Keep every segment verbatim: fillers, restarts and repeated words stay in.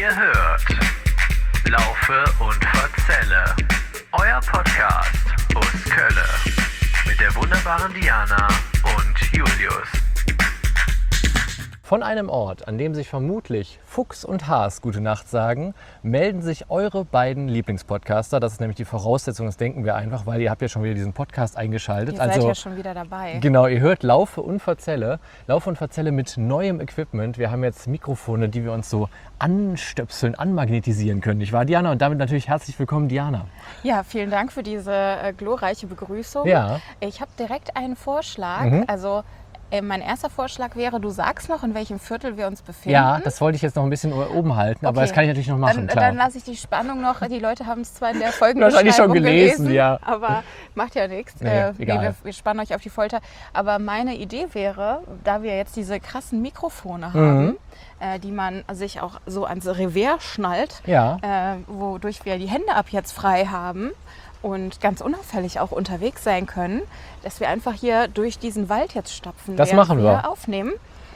Ihr hört Laufe und Verzelle, euer Podcast aus Kölle mit der wunderbaren Diana und Julius. Von einem Ort, an dem sich vermutlich Fuchs und Haas gute Nacht sagen, melden sich eure beiden Lieblingspodcaster. Das ist nämlich die Voraussetzung, das denken wir einfach, weil ihr habt ja schon wieder diesen Podcast eingeschaltet. Ihr seid also, ja schon wieder dabei. Genau, ihr hört Laufe und Verzelle. Laufe und Verzelle mit neuem Equipment. Wir haben jetzt Mikrofone, die wir uns so anstöpseln, anmagnetisieren können, nicht wahr, Diana? Und damit natürlich herzlich willkommen, Diana. Ja, vielen Dank für diese äh, glorreiche Begrüßung. Ja. Ich habe direkt einen Vorschlag. Mhm. Also äh, mein erster Vorschlag wäre, du sagst noch, in welchem Viertel wir uns befinden. Ja, das wollte ich jetzt noch ein bisschen oben halten, aber Okay. das kann ich natürlich noch machen, Dann, klar. dann lasse ich die Spannung noch. Die Leute haben es zwar in der Wahrscheinlich schon Folgenbeschreibung gelesen, ja. aber macht ja nichts. Nee, äh, egal. wir, wir spannen euch auf die Folter. Aber meine Idee wäre, da wir jetzt diese krassen Mikrofone haben, Mhm. äh, die man sich auch so ans Revers schnallt, Ja. äh, wodurch wir die Hände ab jetzt frei haben und ganz unauffällig auch unterwegs sein können, dass wir einfach hier durch diesen Wald jetzt stapfen, Das während machen wir. aufnehmen.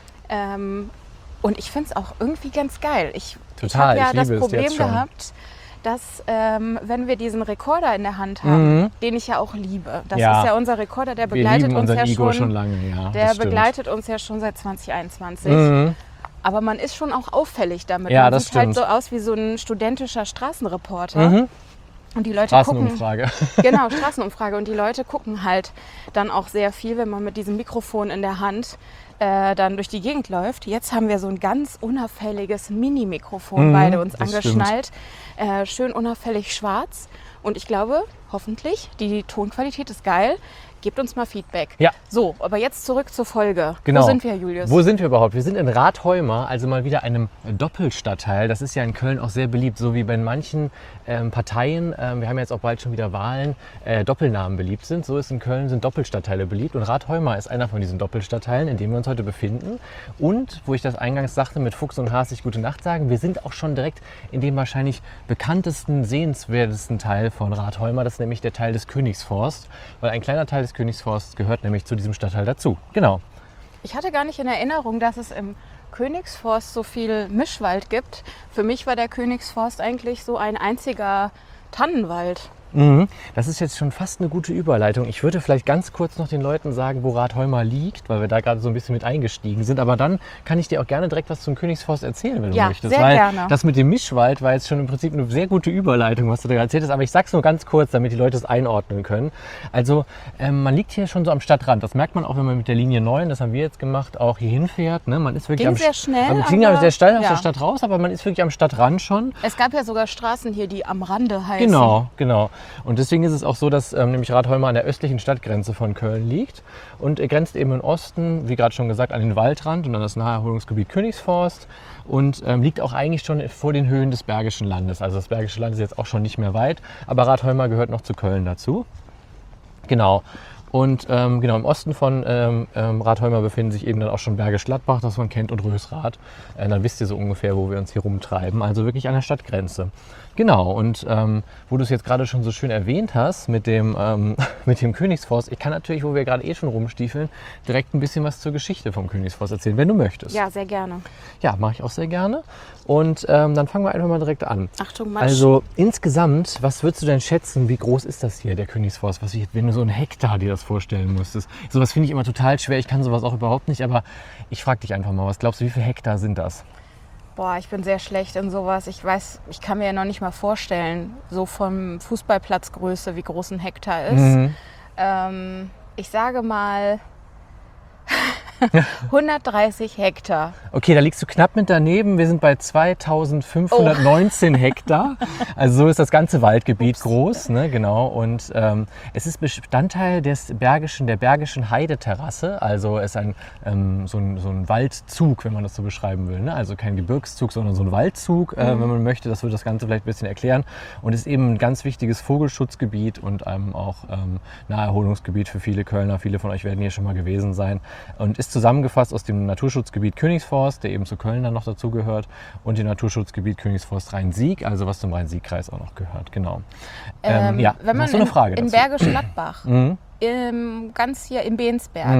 Ähm, und ich finde es auch irgendwie ganz geil. Ich, ich Total, habe ja ich liebe das es Problem jetzt schon. gehabt, dass ähm, wenn wir diesen Rekorder in der Hand haben, Mhm. den ich ja auch liebe, das Ja. ist ja unser Rekorder, der Wir begleitet lieben uns unseren ja Igor schon, schon lange, ja. der das stimmt. begleitet uns ja schon seit zwanzig einundzwanzig. Mhm. Aber man ist schon auch auffällig damit. Ja, man das sieht halt stimmt. so aus wie so ein studentischer Straßenreporter. Mhm. Und die Leute gucken, Straßenumfrage. genau, Straßenumfrage. Und die Leute gucken halt dann auch sehr viel, wenn man mit diesem Mikrofon in der Hand äh, dann durch die Gegend läuft. Jetzt haben wir so ein ganz unauffälliges Mini-Mikrofon Mhm, beide uns das angeschnallt. Äh, schön unauffällig schwarz. Und ich glaube, hoffentlich, die Tonqualität ist geil. Gebt uns mal Feedback. Ja. So, aber jetzt zurück zur Folge. Genau. Wo sind wir, Julius? Wo sind wir überhaupt? Wir sind in Rathheuma, also mal wieder einem Doppelstadtteil. Das ist ja in Köln auch sehr beliebt, so wie bei manchen ähm, Parteien, ähm, wir haben jetzt auch bald schon wieder Wahlen, äh, Doppelnamen beliebt sind. So ist in Köln sind Doppelstadtteile beliebt und Rathheuma ist einer von diesen Doppelstadtteilen, in dem wir uns heute befinden. Und, wo ich das eingangs sagte, mit Fuchs und Haas sich gute Nacht sagen, wir sind auch schon direkt in dem wahrscheinlich bekanntesten, sehenswertesten Teil von Rathheuma. Das ist nämlich der Teil des Königsforst, weil ein kleiner Teil des Königsforst gehört nämlich zu diesem Stadtteil dazu. Genau. Ich hatte gar nicht in Erinnerung, dass es im Königsforst so viel Mischwald gibt. Für mich war der Königsforst eigentlich so ein einziger Tannenwald. Mhm. Das ist jetzt schon fast eine gute Überleitung. Ich würde vielleicht ganz kurz noch den Leuten sagen, wo Rathheuma liegt, weil wir da gerade so ein bisschen mit eingestiegen sind. Aber dann kann ich dir auch gerne direkt was zum Königsforst erzählen, wenn du Ja, möchtest. sehr weil gerne. das mit dem Mischwald war jetzt schon im Prinzip eine sehr gute Überleitung, was du da erzählt hast. Aber ich sag's nur ganz kurz, damit die Leute es einordnen können. Also ähm, man liegt hier schon so am Stadtrand. Das merkt man auch, wenn man mit der Linie neun, das haben wir jetzt gemacht, auch hier hinfährt. Ne? Man ist wirklich Ging am sehr schnell, am, ging aber sehr steil aus ja. der Stadt raus, aber man ist wirklich am Stadtrand schon. Es gab ja sogar Straßen hier, die am Rande heißen. Genau, genau. Und deswegen ist es auch so, dass ähm, nämlich Rathheuma an der östlichen Stadtgrenze von Köln liegt und er grenzt eben im Osten, wie gerade schon gesagt, an den Waldrand und an das Naherholungsgebiet Königsforst und ähm, liegt auch eigentlich schon vor den Höhen des Bergischen Landes. Also das Bergische Land ist jetzt auch schon nicht mehr weit, aber Rathheuma gehört noch zu Köln dazu. Genau. Und ähm, genau im Osten von ähm, ähm, Rathheuma befinden sich eben dann auch schon Bergisch Gladbach, das man kennt, und Rösrath. Äh, dann wisst ihr so ungefähr, wo wir uns hier rumtreiben. Also wirklich an der Stadtgrenze. Genau, und ähm, wo du es jetzt gerade schon so schön erwähnt hast mit dem, ähm, mit dem Königsforst, ich kann natürlich, wo wir gerade eh schon rumstiefeln, direkt ein bisschen was zur Geschichte vom Königsforst erzählen, wenn du möchtest. Ja, sehr gerne. Ja, mache ich auch sehr gerne. Und ähm, dann fangen wir einfach mal direkt an. Achtung, Matsch. Also insgesamt, was würdest du denn schätzen, wie groß ist das hier, der Königsforst? Was ich, wenn du so einen Hektar dir das vorstellen müsstest. Sowas finde ich immer total schwer. Ich kann sowas auch überhaupt nicht, aber ich frage dich einfach mal, was glaubst du, wie viele Hektar sind das? Boah, ich bin sehr schlecht in sowas. Ich weiß, ich kann mir ja noch nicht mal vorstellen, so vom Fußballplatzgröße, wie groß ein Hektar ist. Mhm. Ähm, ich sage mal hundertdreißig Hektar. Okay, da liegst du knapp mit daneben. Wir sind bei zweitausendfünfhundertneunzehn Oh. Hektar. Also so ist das ganze Waldgebiet groß, ne? Genau. Und ähm, es ist Bestandteil des Bergischen, der Bergischen Heideterrasse. Also es ist ein, ähm, so, ein, so ein Waldzug, wenn man das so beschreiben will. Ne? Also kein Gebirgszug, sondern so ein Waldzug, äh, Mhm. wenn man möchte. Das würde das Ganze vielleicht ein bisschen erklären. Und ist eben ein ganz wichtiges Vogelschutzgebiet und ähm, auch ähm, Naherholungsgebiet für viele Kölner. Viele von euch werden hier schon mal gewesen sein. Und ist zusammengefasst aus dem Naturschutzgebiet Königsforst, der eben zu Köln dann noch dazugehört, und dem Naturschutzgebiet Königsforst Rhein-Sieg, also was zum Rhein-Sieg-Kreis auch noch gehört. Genau. Ähm, Ähm, ja, wenn man hast du eine in, Frage in dazu? Bergisch Gladbach, Mhm. im, ganz hier im Bensberg, Mhm.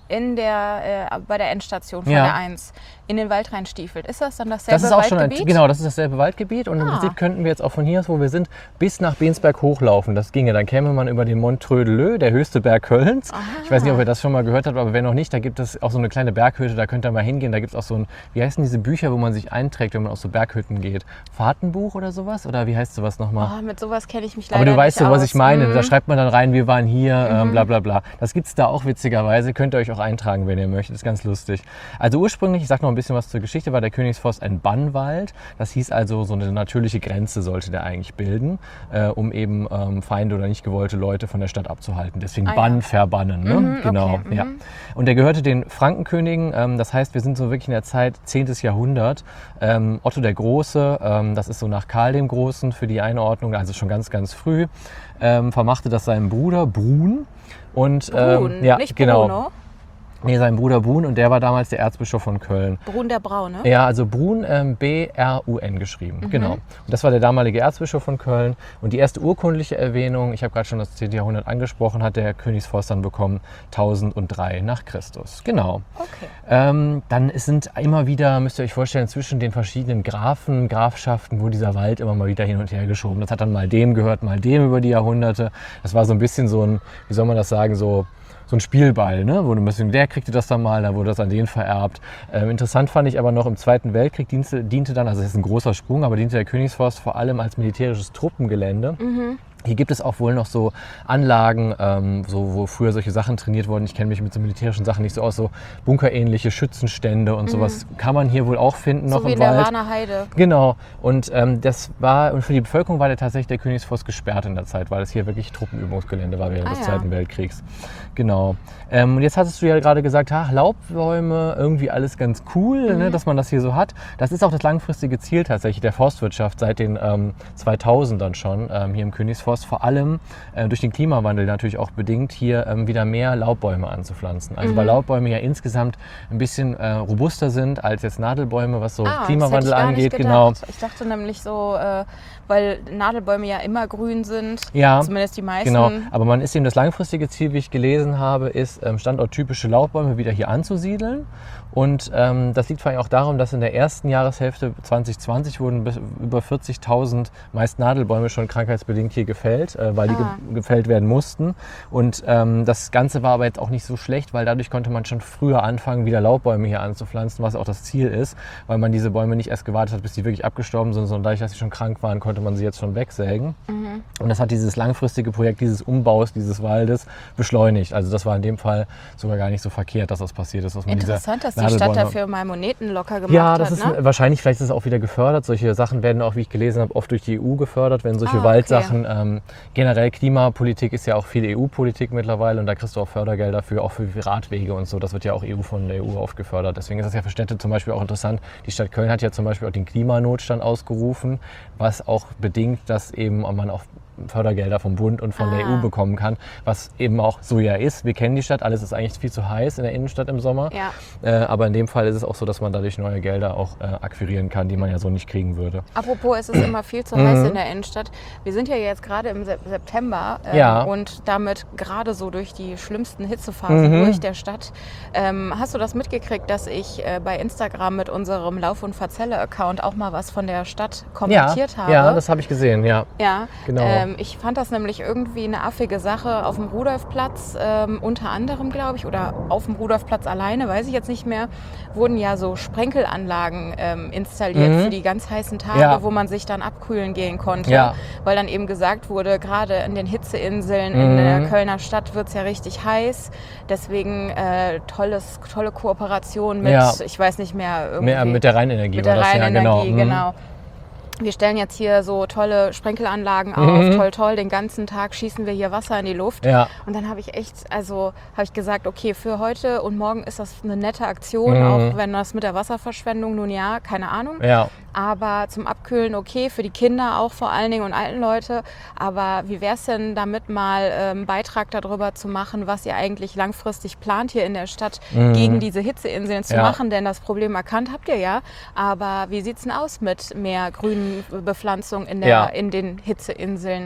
in der, äh, bei der Endstation von Ja. der eins in den Wald reinstiefelt. Ist das dann dasselbe Das ist auch schon ein, Waldgebiet? genau, das ist dasselbe Waldgebiet und im Ah. Prinzip könnten wir jetzt auch von hier aus, wo wir sind, bis nach Bensberg hochlaufen. Das ginge. Dann käme man über den Mont Trödelö, der höchste Berg Kölns. Aha. Ich weiß nicht, ob ihr das schon mal gehört habt, aber wenn noch nicht, da gibt es auch so eine kleine Berghütte, da könnt ihr mal hingehen. Da gibt es auch so ein, wie heißen diese Bücher, wo man sich einträgt, wenn man auf so Berghütten geht? Fahrtenbuch oder sowas? Oder wie heißt sowas nochmal? Oh, mit sowas kenne ich mich leider Aber du weißt nicht so, was aus. ich meine. Mhm. Da schreibt man dann rein, wir waren hier, ähm, bla bla bla. Das gibt es da auch witzigerweise. Könnt ihr euch auch eintragen, wenn ihr möchtet. Ist ganz lustig. Also ursprünglich, ich sage noch ein bisschen was zur Geschichte, war der Königsforst ein Bannwald. Das hieß also, so eine natürliche Grenze sollte der eigentlich bilden, äh, um eben ähm, Feinde oder nicht gewollte Leute von der Stadt abzuhalten. Deswegen Ah, ja. Bann, verbannen. Ne? Mhm, Genau. okay, Ja. mhm. Und der gehörte den Frankenkönigen. Ähm, das heißt, wir sind so wirklich in der Zeit zehntes Jahrhundert. Ähm, Otto der Große, ähm, das ist so nach Karl dem Großen für die Einordnung, also schon ganz, ganz früh, ähm, vermachte das seinem Bruder Brun. Und, Brun, ähm, ja, nicht genau. Bruno. Nee, sein Bruder Brun und der war damals der Erzbischof von Köln. Brun der Braune. Ja, also Brun, ähm, B R U N geschrieben, genau. Und das war der damalige Erzbischof von Köln. Und die erste urkundliche Erwähnung, ich habe gerade schon das zehnte Jahrhundert angesprochen, hat der Königsforst dann bekommen, tausenddrei nach Christus. Genau. Okay. Ähm, dann sind immer wieder, müsst ihr euch vorstellen, zwischen den verschiedenen Grafen, Grafschaften, wo dieser Wald immer mal wieder hin und her geschoben. Das hat dann mal dem gehört, mal dem über die Jahrhunderte. Das war so ein bisschen so ein, wie soll man das sagen, so so ein Spielball, ne? Wo du ein bisschen, der kriegte das dann mal, dann wurde das an den vererbt. Ähm, interessant fand ich aber noch, im Zweiten Weltkrieg diente, diente dann, also das ist ein großer Sprung, aber diente der Königsforst vor allem als militärisches Truppengelände. Mhm. Hier gibt es auch wohl noch so Anlagen, ähm, so, wo früher solche Sachen trainiert wurden. Ich kenne mich mit so militärischen Sachen nicht so aus, so bunkerähnliche Schützenstände und sowas kann man hier wohl auch finden, noch So wie im in der Wald. Warner Heide. Genau. Und ähm, das war, und für die Bevölkerung war der tatsächlich der Königsforst gesperrt in der Zeit, weil es hier wirklich Truppenübungsgelände war während Ah, des ja. Zweiten Weltkriegs. Genau. Ähm, und jetzt hattest du ja gerade gesagt, ach, Laubbäume, irgendwie alles ganz cool, ne, dass man das hier so hat. Das ist auch das langfristige Ziel tatsächlich der Forstwirtschaft seit den ähm, zweitausendern schon ähm, hier im Königsforst. Vor allem äh, durch den Klimawandel natürlich auch bedingt, hier ähm, wieder mehr Laubbäume anzupflanzen. Also weil Laubbäume ja insgesamt ein bisschen äh, robuster sind als jetzt Nadelbäume, was so Ah, Klimawandel das hätte ich gar angeht. nicht Genau. gedacht. Ich dachte nämlich so, äh, weil Nadelbäume ja immer grün sind, Ja, zumindest die meisten. Genau, aber man ist eben das langfristige Ziel, wie ich gelesen habe, ist ähm, standorttypische Laubbäume wieder hier anzusiedeln. Und ähm, das liegt vor allem auch darum, dass in der ersten Jahreshälfte zwanzig zwanzig wurden bis über vierzigtausend meist Nadelbäume schon krankheitsbedingt hier gefällt, äh, weil die Ah. ge gefällt werden mussten. Und ähm, das Ganze war aber jetzt auch nicht so schlecht, weil dadurch konnte man schon früher anfangen, wieder Laubbäume hier anzupflanzen, was auch das Ziel ist, weil man diese Bäume nicht erst gewartet hat, bis die wirklich abgestorben sind, sondern dadurch, dass sie schon krank waren, konnte man sie jetzt schon wegsägen. Mhm. Und das hat dieses langfristige Projekt dieses Umbaus dieses Waldes beschleunigt. Also das war in dem Fall sogar gar nicht so verkehrt, dass das passiert ist. Dass man diese Interessant, dass die Stadt Nadelbäume- dafür mal Moneten locker gemacht Ja, das hat. ist Ne? wahrscheinlich, vielleicht ist es auch wieder gefördert. Solche Sachen werden auch, wie ich gelesen habe, oft durch die E U gefördert, wenn solche Ah, okay. Waldsachen, ähm, generell Klimapolitik ist ja auch viel E U-Politik mittlerweile und da kriegst du auch Fördergelder für, auch für Radwege und so. Das wird ja auch E U von der E U oft gefördert. Deswegen ist das ja für Städte zum Beispiel auch interessant. Die Stadt Köln hat ja zum Beispiel auch den Klimanotstand ausgerufen, was auch bedingt, dass eben man auch Fördergelder vom Bund und von der Ah. E U bekommen kann, was eben auch so ja ist. Wir kennen die Stadt, alles ist eigentlich viel zu heiß in der Innenstadt im Sommer. Ja. Äh, aber in dem Fall ist es auch so, dass man dadurch neue Gelder auch äh, akquirieren kann, die man ja so nicht kriegen würde. Apropos, es ist immer viel zu heiß in der Innenstadt. Wir sind ja jetzt gerade im Sep- September ähm, Ja. und damit gerade so durch die schlimmsten Hitzephasen Mhm. durch der Stadt. Ähm, hast du das mitgekriegt, dass ich äh, bei Instagram mit unserem Lauf- und Verzelle-Account auch mal was von der Stadt kommentiert ja, habe? ja, das habe ich gesehen, ja. Ja, Genau. ähm, ich fand das nämlich irgendwie eine affige Sache auf dem Rudolfplatz, ähm, unter anderem, glaube ich, oder auf dem Rudolfplatz alleine, weiß ich jetzt nicht mehr, wurden ja so Sprenkelanlagen ähm, installiert Mhm. für die ganz heißen Tage, Ja. wo man sich dann abkühlen gehen konnte, Ja. weil dann eben gesagt wurde, gerade in den Hitzeinseln Mhm. in der Kölner Stadt wird es ja richtig heiß, deswegen äh, tolles, tolle Kooperation mit, Ja. ich weiß nicht mehr, irgendwie Mehr, mit der Rheinenergie mit war der das ja, Rheinenergie, genau. Mhm. genau. Wir stellen jetzt hier so tolle Sprenkelanlagen auf, Mhm. toll, toll, den ganzen Tag schießen wir hier Wasser in die Luft. Ja. Und dann habe ich echt, also habe ich gesagt, okay, für heute und morgen ist das eine nette Aktion, Mhm. auch wenn das mit der Wasserverschwendung, nun ja, keine Ahnung. Ja. Aber zum Abkühlen okay, für die Kinder auch vor allen Dingen und alten Leute. Aber wie wäre es denn damit mal ähm, einen Beitrag darüber zu machen, was ihr eigentlich langfristig plant hier in der Stadt Mhm. gegen diese Hitzeinseln zu Ja. machen? Denn das Problem erkannt habt ihr ja. Aber wie sieht es denn aus mit mehr grünen Bepflanzung in, der, Ja. in den Hitzeinseln?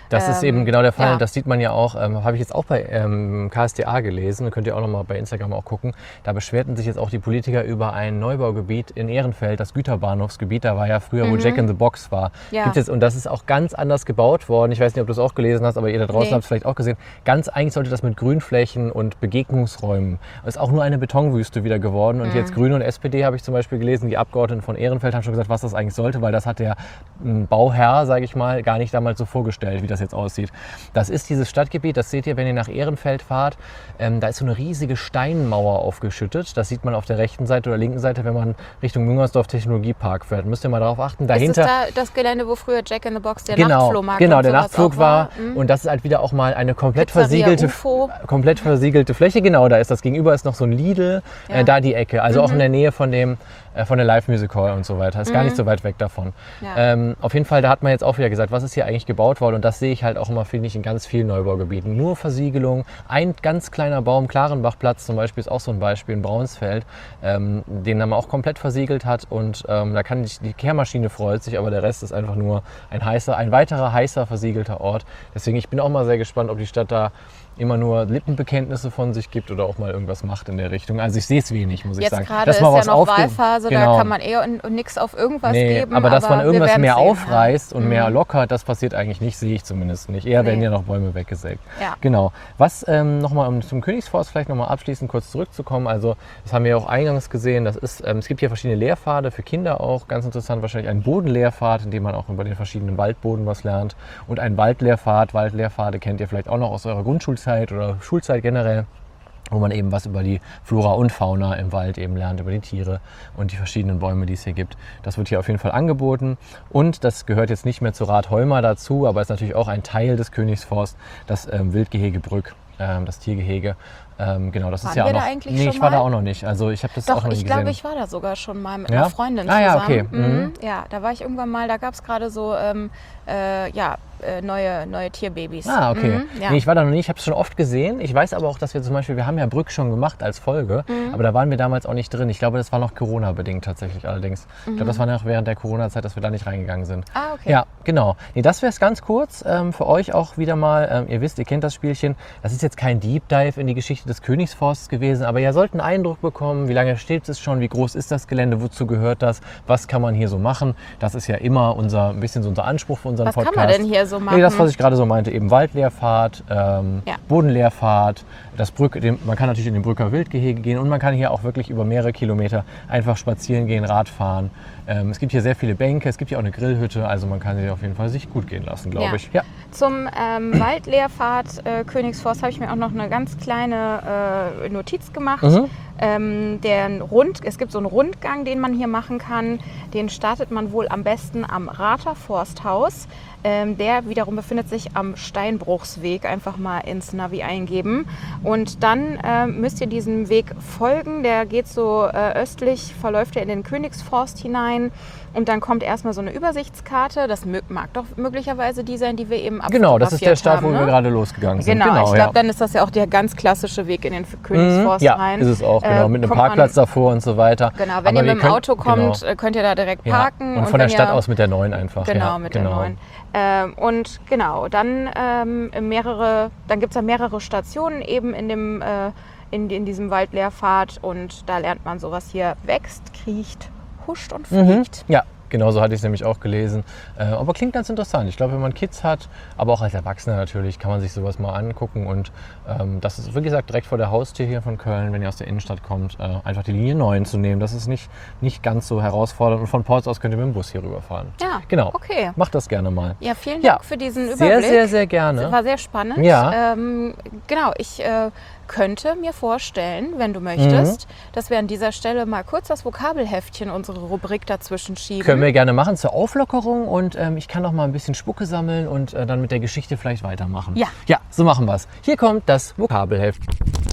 Das ähm, ist eben genau der Fall. ja. Das sieht man ja auch, ähm, habe ich jetzt auch bei ähm, K S D A gelesen, könnt ihr auch nochmal bei Instagram auch gucken. Da beschwerten sich jetzt auch die Politiker über ein Neubaugebiet in Ehrenfeld, das Güterbahnhofsgebiet. Da war ja früher, wo Mhm. Jack in the Box war. Ja. Gibt jetzt, und das ist auch ganz anders gebaut worden. Ich weiß nicht, ob du es auch gelesen hast, aber ihr da draußen Nee. habt es vielleicht auch gesehen. Ganz eigentlich sollte das mit Grünflächen und Begegnungsräumen. Es ist auch nur eine Betonwüste wieder geworden. Und Mhm. jetzt Grüne und S P D habe ich zum Beispiel gelesen, die Abgeordneten von Ehrenfeld haben schon gesagt, was das eigentlich sollte, weil das hat der m, Bauherr, sage ich mal, gar nicht damals so vorgestellt, wie das jetzt aussieht. Das ist dieses Stadtgebiet, das seht ihr, wenn ihr nach Ehrenfeld fahrt. Ähm, da ist so eine riesige Steinmauer aufgeschüttet. Das sieht man auf der rechten Seite oder linken Seite, wenn man Richtung Müngersdorf Technologiepark fährt. Müsst ihr mal darauf achten. Dahinter, ist es da das Gelände, wo früher Jack in the Box, der genau, Nachtflohmarkt genau, und der sowas Nachtflug auch war. Mhm. Und das ist halt wieder auch mal eine komplett Pizzeria versiegelte, U F O. komplett versiegelte Fläche. Genau, da ist das gegenüber ist noch so ein Lidl, Ja. äh, da die Ecke. Also auch Mhm. in der Nähe von dem äh, von der Live Music Hall und so weiter. Ist gar Mhm. nicht so weit weg davon. Ja. Ähm, auf jeden Fall, da hat man jetzt auch wieder gesagt, was ist hier eigentlich gebaut worden? Und das sehe ich halt auch immer, finde ich, in ganz vielen Neubaugebieten. Nur Versiegelung. Ein ganz kleiner Baum, Klarenbachplatz zum Beispiel, ist auch so ein Beispiel in Braunsfeld, ähm, den man auch komplett versiegelt hat. Und ähm, da kann die, die Kehrmaschine freut sich, aber der Rest ist einfach nur ein heißer, ein weiterer heißer versiegelter Ort. Deswegen, ich bin auch mal sehr gespannt, ob die Stadt da immer nur Lippenbekenntnisse von sich gibt oder auch mal irgendwas macht in der Richtung. Also ich sehe es wenig, muss ich Jetzt sagen. gerade Dass ist mal ja was noch aufge- Wahlphase, Genau. da kann man eher und, und nichts auf irgendwas Nee, geben. aber dass man wir irgendwas werden mehr sehen, aufreißt ja. und mehr Mhm. lockert, das passiert eigentlich nicht, sehe ich zumindest nicht. Eher werden Nee. ja noch Bäume weggesägt. Ja. Genau. Was ähm, nochmal, um zum Königsforst vielleicht nochmal abschließend kurz zurückzukommen, also das haben wir ja auch eingangs gesehen, das ist, ähm, es gibt hier verschiedene Lehrpfade für Kinder auch, ganz interessant wahrscheinlich ein Bodenlehrpfad, in dem man auch über den verschiedenen Waldboden was lernt und ein Waldlehrpfad. Waldlehrpfade kennt ihr vielleicht auch noch aus eurer Grundschulzeit oder Schulzeit generell, wo man eben was über die Flora und Fauna im Wald eben lernt, über die Tiere und die verschiedenen Bäume, die es hier gibt. Das wird hier auf jeden Fall angeboten und das gehört jetzt nicht mehr zu Ratholma dazu, aber ist natürlich auch ein Teil des Königsforst, das ähm, Wildgehege Brück, ähm, das Tiergehege. Ähm, genau, das Waren ist ja wir auch da noch. eigentlich nee, schon ich war da mal? auch noch nicht. Also ich habe das auch Doch, noch nie ich gesehen. glaube, ich war da sogar schon mal mit Ja? einer Freundin Ah, zusammen. ja, okay. Mhm. Mhm. Ja, da war ich irgendwann mal, da gab es gerade so ähm, äh, ja, äh, neue, neue Tierbabys. Ah, okay. Mhm, ja. Nee, ich war da noch nie, ich habe es schon oft gesehen. Ich weiß aber auch, dass wir zum Beispiel, wir haben ja Brück schon gemacht als Folge, Mhm. aber da waren wir damals auch nicht drin. Ich glaube, das war noch Corona-bedingt tatsächlich allerdings. Ich glaube, das war noch während der Corona-Zeit, dass wir da nicht reingegangen sind. Ah, okay. Ja, genau. Nee, das wäre es ganz kurz ähm, für euch auch wieder mal. Ähm, ihr wisst, ihr kennt das Spielchen. Das ist jetzt kein Deep Dive in die Geschichte des Königsforsts gewesen, aber ihr sollt einen Eindruck bekommen, wie lange steht es schon, wie groß ist das Gelände, wozu gehört das, was kann man hier so machen. Das ist ja immer unser, ein bisschen so unser Anspruch für unseren Was Podcast. kann man denn hier so machen? Nee, das, was ich gerade so meinte, eben Waldlehrpfad, ähm, Ja. Bodenlehrpfad, das Brück, den, man kann natürlich in den Brücker Wildgehege gehen und man kann hier auch wirklich über mehrere Kilometer einfach spazieren gehen, Radfahren. Ähm, es gibt hier sehr viele Bänke, es gibt hier auch eine Grillhütte, also man kann sich auf jeden Fall sich gut gehen lassen, glaube Ja. ich. Ja. Zum ähm, Waldlehrpfad äh, Königsforst habe ich mir auch noch eine ganz kleine äh, Notiz gemacht. Mhm. Ähm, der Rund, es gibt so einen Rundgang, den man hier machen kann. Den startet man wohl am besten am Rather Forsthaus. Ähm, der wiederum befindet sich am Steinbruchsweg. Einfach mal ins Navi eingeben. Und dann ähm, müsst ihr diesem Weg folgen. Der geht so äh, östlich, verläuft er in den Königsforst hinein. Und dann kommt erstmal so eine Übersichtskarte. Das mö- mag doch möglicherweise die sein, die wir eben abfotografiert Genau, das ist der Start, haben, wo ne? wir gerade losgegangen sind. Genau, ich glaube, ja. dann ist das ja auch der ganz klassische Weg in den Königsforst Mhm, ja, rein. ist es auch, genau, Äh, mit einem kommt man- Parkplatz davor und so weiter. Genau, wenn Aber ihr wir mit dem können- Auto kommt, genau. äh, könnt ihr da direkt Ja. parken. Und von der wenn Stadt ihr, aus mit der neuen einfach. Genau, ja, mit genau. der neuen. Ähm, und genau, dann ähm, mehrere, dann gibt es da mehrere Stationen eben in dem äh, in, in diesem Waldlehrpfad und da lernt man sowas hier: wächst, kriecht, huscht und Mhm. fliegt. Ja, genau so hatte ich es nämlich auch gelesen. Äh, aber klingt ganz interessant. Ich glaube, wenn man Kids hat, aber auch als Erwachsener natürlich, kann man sich sowas mal angucken. Und ähm, das ist, wie gesagt, direkt vor der Haustür hier von Köln, wenn ihr aus der Innenstadt kommt, äh, einfach die Linie neun zu nehmen. Das ist nicht, nicht ganz so herausfordernd. Und von Ports aus könnt ihr mit dem Bus hier rüberfahren. Ja, Genau. okay. Macht das gerne mal. Ja, vielen Ja, Dank für diesen Überblick. Sehr, sehr, sehr Das gerne. war sehr spannend. Ja. Ähm, genau, ich äh, könnte mir vorstellen, wenn du möchtest, dass wir an dieser Stelle mal kurz das Vokabelheftchen, unsere Rubrik dazwischen schieben. Können wir gerne machen zur Auflockerung und ähm, ich kann noch mal ein bisschen Spucke sammeln und äh, dann mit der Geschichte vielleicht weitermachen. Ja. Ja, so machen wir es. Hier kommt das Vokabelheft.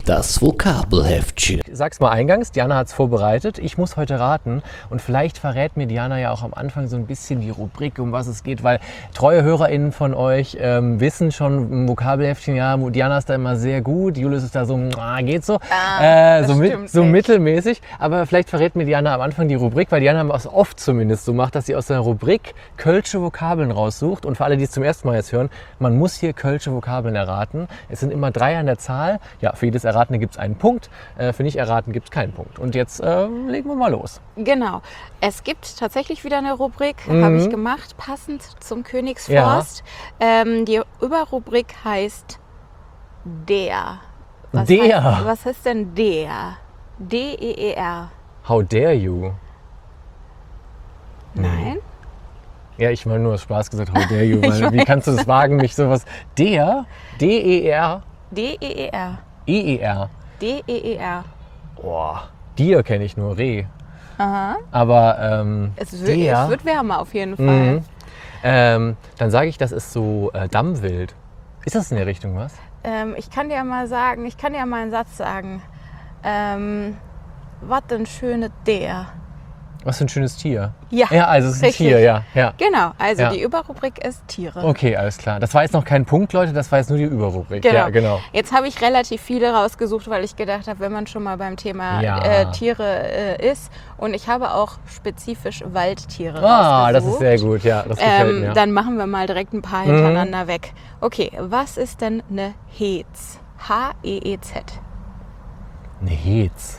Das Vokabelheftchen. Ich sag's mal eingangs, Diana hat's vorbereitet. Ich muss heute raten und vielleicht verrät mir Diana ja auch am Anfang so ein bisschen die Rubrik, um was es geht, weil treue HörerInnen von euch ähm, wissen schon im Vokabelheftchen, ja, Diana ist da immer sehr gut, Julius ist da so, ah, geht so, Ah, äh, so, das mit, stimmt so nicht. mittelmäßig. Aber vielleicht verrät mir Diana am Anfang die Rubrik, weil Diana es oft zumindest so macht, dass sie aus der Rubrik kölsche Vokabeln raussucht. Und für alle, die es zum ersten Mal jetzt hören, man muss hier kölsche Vokabeln erraten. Es sind immer drei an der Zahl. Ja, für jedes Erratene gibt es einen Punkt, äh, für nicht erraten gibt es keinen Punkt. Und jetzt äh, legen wir mal los. Genau. Es gibt tatsächlich wieder eine Rubrik, Mhm. habe ich gemacht, passend zum Königsforst. Ähm, die Überrubrik heißt der. Was Der? Heißt, was heißt denn der? D E E R. How dare you? Nein? Ja, ich meine nur aus Spaß gesagt, how dare you? Weil, wie kannst du das wagen, mich sowas... Der? D E R? D E E R. E E R. D E E R. Boah, Dir kenne ich nur, Reh. Aha. Aber ähm, Es wird, der, es wird wärmer auf jeden Fall. Mhm. ähm, dann sage ich, das ist so äh, Dammwild. Ist das in der Richtung was? Ähm, ich kann dir mal sagen, ich kann dir mal einen Satz sagen. Ähm, was ein schöne der. Was für ein schönes Tier. Ja, Ja, also es ist ein richtig. Tier, ja. ja. Genau, also Ja. die Überrubrik ist Tiere. Okay, alles klar. Das war jetzt noch kein Punkt, Leute, das war jetzt nur die Überrubrik. Genau. Ja, genau. Jetzt habe ich relativ viele rausgesucht, weil ich gedacht habe, wenn man schon mal beim Thema Ja. äh, Tiere äh, ist und ich habe auch spezifisch Waldtiere Ah, das ist rausgesucht, sehr gut, ja. Das gefällt ähm, mir. dann machen wir mal direkt ein paar hintereinander weg. Okay, was ist denn eine Hez? H E E Z. Eine Hez.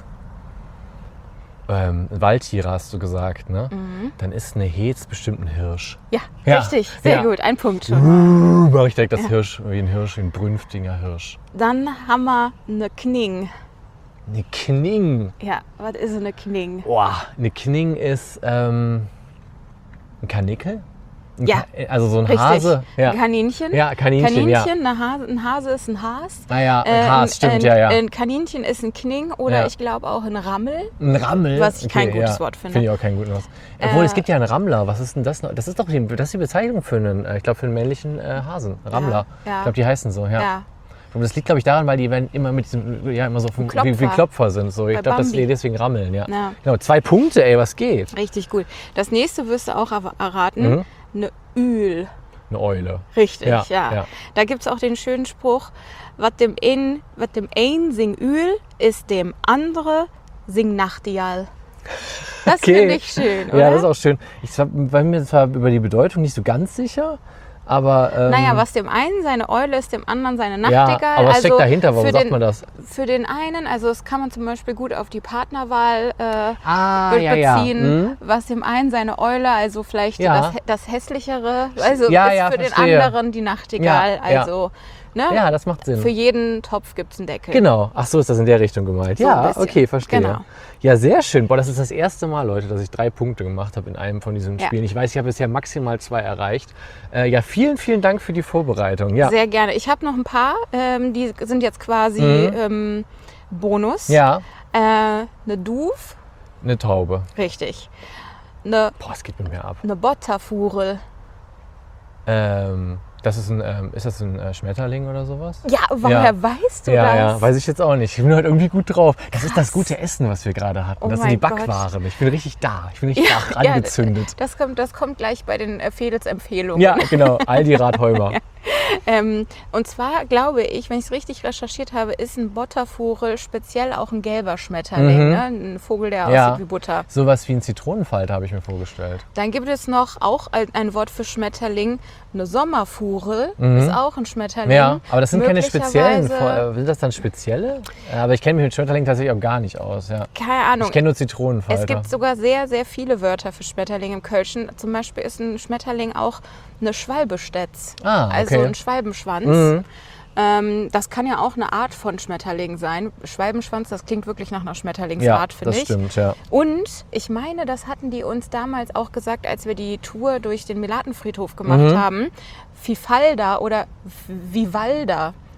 Ähm, Waldtiere hast du gesagt, ne? Mhm. Dann ist eine Hez bestimmt ein Hirsch. Ja, Ja, richtig, sehr ja. gut, ein Punkt schon. Uh, mach ich direkt das Hirsch, wie ein Hirsch, wie ein brünftiger Hirsch. Dann haben wir eine Kning. Eine Kning. Ja, was ist eine Kning? Boah, eine Kning ist ähm, ein Karnickel? Ein Ja, Ka also so ein Richtig. Hase. Ja, Ein Kaninchen. ja Kaninchen, ja. Kaninchen, eine Hase, ein Hase ist ein Has. Naja, Äh, ein Has, stimmt, ein, ja, ja. Ein Kaninchen ist ein Kning oder Ja. ich glaube auch ein Rammel. Ein Rammel. Was ich kein gutes ja. Wort finde. Finde ich auch kein gutes Wort. Obwohl, Äh, es gibt ja einen Rammler. Was ist denn das noch? Das ist doch die, das ist die Bezeichnung für einen, äh, ich glaube, für einen männlichen äh, Hasen. Rammler. ja. Ich glaube, die heißen so, ja. Ja. Und das liegt, glaube ich, daran, weil die werden immer mit diesem, ja, immer so vom, Klopfer. Wie, wie Klopfer sind. So. Ich Bei glaube, dass die Bambi. deswegen rammeln, ja. Ja. Genau, zwei Punkte, ey, was geht? Richtig gut. Das nächste wirst du auch er- erraten. Mhm. Eine Ül. Eine Eule. Richtig, ja. Ja, ja. Da gibt es auch den schönen Spruch, was dem einen was dem ein sing Ül, ist dem andere sing Nachtigall. Das Okay. finde ich schön, oder? Ja, das ist auch schön. Ich war bei mir zwar über die Bedeutung nicht so ganz sicher, aber. Ähm, Naja, was dem einen seine Eule ist, dem anderen seine Ja, Nachtigall. aber was also steckt dahinter? Warum für sagt den, man das? Für den einen, also das kann man zum Beispiel gut auf die Partnerwahl äh, Ah, be- ja, ja. beziehen. Mhm. Was dem einen seine Eule, also vielleicht Ja. das, das Hässlichere, also Ja, ist ja, für verstehe. den anderen die Nachtigall. Ja, ja. Also, ne? Ja, das macht Sinn. Für jeden Topf gibt es einen Deckel. Genau. Ach so, ist das in der Richtung gemeint. So ein ja, bisschen. okay, verstehe. Genau. Ja, sehr schön. Boah, das ist das erste Mal, Leute, dass ich drei Punkte gemacht habe in einem von diesen Ja. Spielen. Ich weiß, ich habe bisher maximal zwei erreicht. Äh, ja, vielen, vielen Dank für die Vorbereitung. Ja. Sehr gerne. Ich habe noch ein paar, ähm, die sind jetzt quasi Mhm. ähm, Bonus. Ja, Äh, eine Duf, eine Taube. richtig. Eine, Boah, es geht mit mir ab. eine Botterfurel. Ähm, das ist ein, ähm, ist das ein äh, Schmetterling oder sowas? Ja, woher Ja. weißt du Ja, das? ja, weiß ich jetzt auch nicht. Ich bin heute irgendwie gut drauf. Das ist das gute Essen, was wir gerade hatten. Oh das sind die mein Gott. Backwaren. Ich bin richtig da. Ich bin richtig Ja, da ja, angezündet. Das kommt, das kommt gleich bei den äh, Fedels Empfehlungen. Ja, genau. Aldi Rathheumer. Ähm, und zwar glaube ich, wenn ich es richtig recherchiert habe, ist ein Bottervogel speziell auch ein gelber Schmetterling. Mhm. Ne? Ein Vogel, der Ja. aussieht wie Butter. Sowas wie ein Zitronenfalter habe ich mir vorgestellt. Dann gibt es noch auch ein, ein Wort für Schmetterling. Eine Sommervogel Mhm. ist auch ein Schmetterling. Ja, aber das sind keine speziellen. Möglicherweise- Vor- Sind das dann spezielle? Ja, aber ich kenne mich mit Schmetterlingen tatsächlich auch gar nicht aus. Ja. Keine Ahnung. Ich kenne nur Zitronenfalter. Es gibt sogar sehr, sehr viele Wörter für Schmetterling im Kölschen. Zum Beispiel ist ein Schmetterling auch eine Schwalbestetz. Ah, okay. Also ein Schwalbenschwanz. Mhm. Ähm, das kann ja auch eine Art von Schmetterling sein. Schwalbenschwanz, das klingt wirklich nach einer ja, Schmetterlingsart, finde das ich. stimmt, ja. Und ich meine, das hatten die uns damals auch gesagt, als wir die Tour durch den Melatenfriedhof gemacht Mhm. haben. Vifalda oder Vivalda.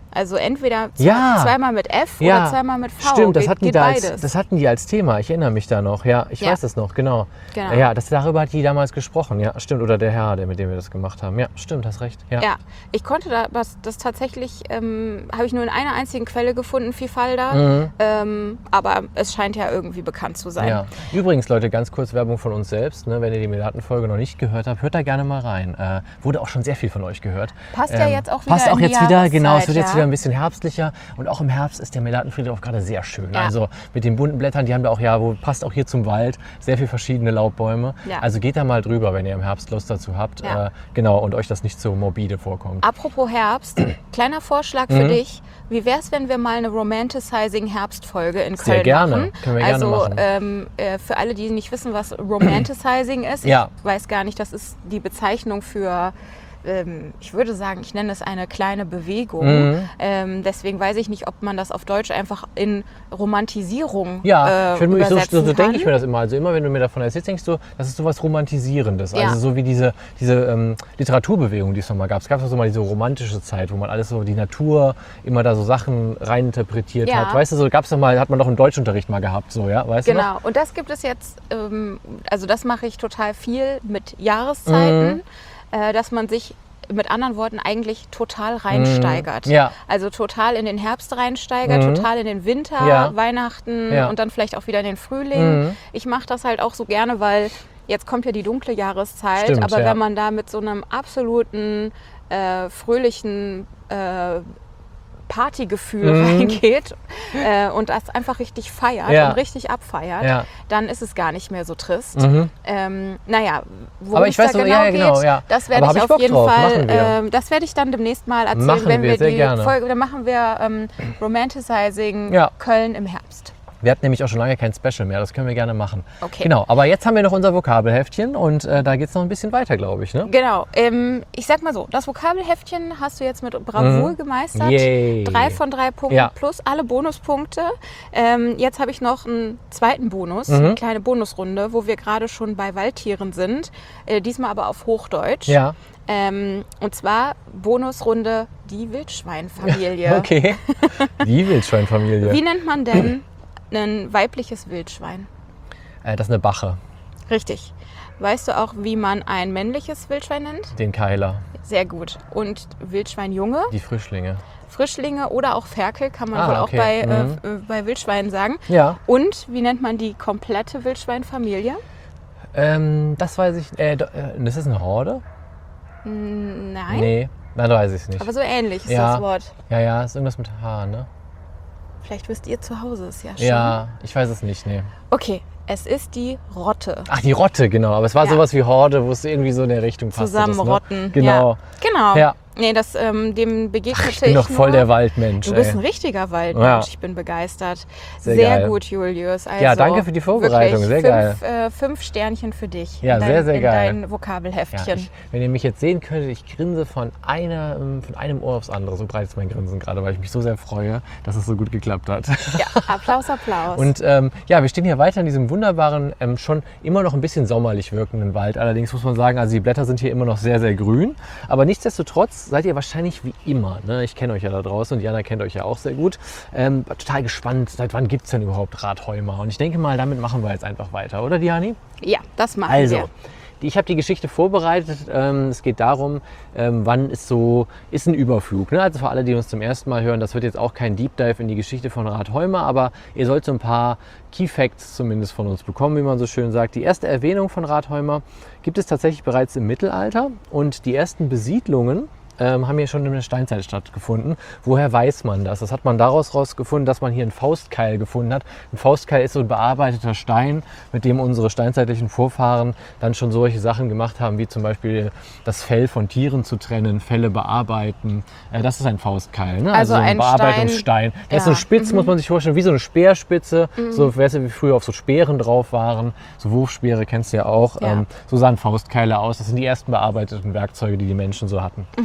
Also entweder zwei, Ja. zweimal mit F Ja. oder zweimal mit V. Stimmt, das geht, hatten, die geht da beides. als, das hatten die als Thema. Ich erinnere mich da noch. Ja, ich Ja. weiß das noch, genau. Genau. Ja, das, darüber hat die damals gesprochen. Ja, stimmt. Oder der Herr, der, mit dem wir das gemacht haben. Ja, stimmt, hast recht. Ja. Ja, ich konnte da, das, das tatsächlich, ähm, habe ich nur in einer einzigen Quelle gefunden, Vivalda. Mhm. Ähm, aber es scheint ja irgendwie bekannt zu sein. Ja. Übrigens, Leute, ganz kurz Werbung von uns selbst. Ne? Wenn ihr die Melaten-Folge noch nicht gehört habt, hört da gerne mal rein. Äh, wurde auch schon sehr viel von euch gehört. Passt ja jetzt auch wieder Passt auch in die jetzt wieder, genau. Es wird Jahreszeit, jetzt ja. wieder ein bisschen herbstlicher. Und auch im Herbst ist der Melatenfriedhof gerade sehr schön. Ja. Also mit den bunten Blättern, die haben wir auch, ja, wo passt auch hier zum Wald. Sehr viele verschiedene Laubbäume. Ja. Also geht da mal drüber, wenn ihr im Herbst Lust dazu habt. Ja. Äh, genau, und euch das nicht so morbide vorkommt. Apropos Herbst, kleiner Vorschlag Mhm. für dich. Wie wäre es, wenn wir mal eine Romanticizing Herbstfolge in Sehr Köln gerne. machen? Können wir gerne also machen. Ähm, äh, für alle, die nicht wissen, was Romanticizing ist, Ja. ich weiß gar nicht, das ist die Bezeichnung für, ähm, ich würde sagen, ich nenne es eine kleine Bewegung. Mhm. Ähm, deswegen weiß ich nicht, ob man das auf Deutsch einfach in Romantisierung Ja, äh, ich find, so, übersetzen so, so denke kann. ich mir das immer. Also immer, wenn du mir davon erzählst, denkst du, das ist so was Romantisierendes. Ja. Also so wie diese, diese ähm, Literaturbewegung, die es nochmal gab. Es gab doch so mal diese romantische Zeit, wo man alles so, die Natur, immer da so Sachen reininterpretiert Ja. hat. Weißt du, so gab es doch mal, hat man doch im Deutschunterricht mal gehabt, so, ja, weißt du noch? Genau, und das gibt es jetzt, ähm, also das mache ich total viel mit Jahreszeiten, äh, dass man sich mit anderen Worten eigentlich total reinsteigert. Mhm. Ja. Also total in den Herbst reinsteigert, Mhm. total in den Winter, Ja. Weihnachten Ja. und dann vielleicht auch wieder in den Frühling. Mhm. Ich mache das halt auch so gerne, weil jetzt kommt ja die dunkle Jahreszeit, Stimmt, aber ja. wenn man da mit so einem absoluten äh, fröhlichen äh, Partygefühl Mhm. reingeht äh, und das einfach richtig feiert Ja. und richtig abfeiert, Ja. dann ist es gar nicht mehr so trist. Mhm. Ähm, naja, worum Aber ich es da weiß noch- genau ja, ja, genau, geht, ja. das Aber werde hab ich ich auf Bock jeden drauf, Fall, machen wir. ähm, das werde ich dann demnächst mal erzählen, Machen wenn wir, wir sehr die gerne. Folge, dann machen wir ähm, Romanticizing Ja. Köln im Herbst. Wir hatten nämlich auch schon lange kein Special mehr, das können wir gerne machen. Okay. Genau, aber jetzt haben wir noch unser Vokabelheftchen und äh, da geht es noch ein bisschen weiter, glaube ich. Ne? Genau, ähm, ich sag mal so, das Vokabelheftchen hast du jetzt mit Bravour Mhm. gemeistert. Yay. Drei von drei Punkten Ja. plus alle Bonuspunkte. Ähm, jetzt habe ich noch einen zweiten Bonus, Mhm. eine kleine Bonusrunde, wo wir gerade schon bei Waldtieren sind. Äh, diesmal aber auf Hochdeutsch. Ja, Ähm, und zwar Bonusrunde die Wildschweinfamilie. okay. Die Wildschweinfamilie. Wie nennt man denn ein weibliches Wildschwein? Äh, das ist eine Bache, Richtig. Weißt du auch, wie man ein männliches Wildschwein nennt? den Keiler, Sehr gut. Und Wildschweinjunge? die Frischlinge. Frischlinge oder auch Ferkel kann man Ah, wohl auch okay. bei, Mhm. äh, äh, bei Wildschweinen sagen. Ja, Und wie nennt man die komplette Wildschweinfamilie? ähm, das weiß ich. Äh, do- äh, das ist eine Horde? Mm, Nein, Nee, dann weiß ich es nicht. aber so ähnlich ist Ja. das Wort. Ja, ja, ist irgendwas mit H, ne? Vielleicht wisst ihr zu Hause es ja schon. Ja, ich weiß es nicht, nee. Okay, es ist die Rotte. Ach, die Rotte, genau. Aber es war Ja. sowas wie Horde, wo es irgendwie so in der Richtung passt. Zusammenrotten. Ne? Genau. Ja. Genau. Ja. Nee, das, ähm, dem begegnete Ich bin doch voll nur. der Waldmensch. Du bist ey. ein richtiger Waldmensch. Ja. Ich bin begeistert. Sehr Sehr, geil. gut, Julius. Also Ja, danke für die Vorbereitung. wirklich Sehr fünf, Äh, fünf Sternchen für dich. Ja, in dein, sehr, sehr in geil. dein Ja, Vokabelheftchen. ich, wenn ihr mich jetzt sehen könntet, ich grinse von, einer, ähm, von einem Ohr aufs andere. So breit ist mein Grinsen gerade, weil ich mich so sehr freue, dass es so gut geklappt hat. Ja, Applaus, Applaus. Und ähm, ja, wir stehen hier weiter in diesem wunderbaren, ähm, schon immer noch ein bisschen sommerlich wirkenden Wald. Allerdings muss man sagen, also die Blätter sind hier immer noch sehr, sehr grün. Aber nichtsdestotrotz seid ihr wahrscheinlich wie immer, ne? Ich kenne euch ja da draußen und Jana kennt euch ja auch sehr gut. Ähm, total gespannt, seit wann gibt es denn überhaupt Rathheumer? Und ich denke mal, damit machen wir jetzt einfach weiter, oder Diani? ja, das machen Also, wir. die- ich habe die Geschichte vorbereitet. Ähm, es geht darum, ähm, wann ist so ist ein Überflug. Ne? Also für alle, die uns zum ersten Mal hören, das wird jetzt auch kein Deep Dive in die Geschichte von Rathheumer, aber ihr sollt so ein paar Key Facts zumindest von uns bekommen, wie man so schön sagt. Die erste Erwähnung von Rathheumer gibt es tatsächlich bereits im Mittelalter und die ersten Besiedlungen ähm, haben hier schon in der Steinzeit stattgefunden. Woher weiß man das? Das hat man daraus rausgefunden, dass man hier einen Faustkeil gefunden hat. Ein Faustkeil ist so ein bearbeiteter Stein, mit dem unsere steinzeitlichen Vorfahren dann schon solche Sachen gemacht haben, wie zum Beispiel das Fell von Tieren zu trennen, Felle bearbeiten. Äh, das ist ein Faustkeil, ne? Also ein Bearbeitungsstein. Der ist so Ja. spitz, muss man sich vorstellen, wie so eine Speerspitze. Mhm. So, weißt du, wie früher auf so Speeren drauf waren. So Wurfspeere kennst du ja auch. Ja. Ähm, so sahen Faustkeile aus. Das sind die ersten bearbeiteten Werkzeuge, die die Menschen so hatten.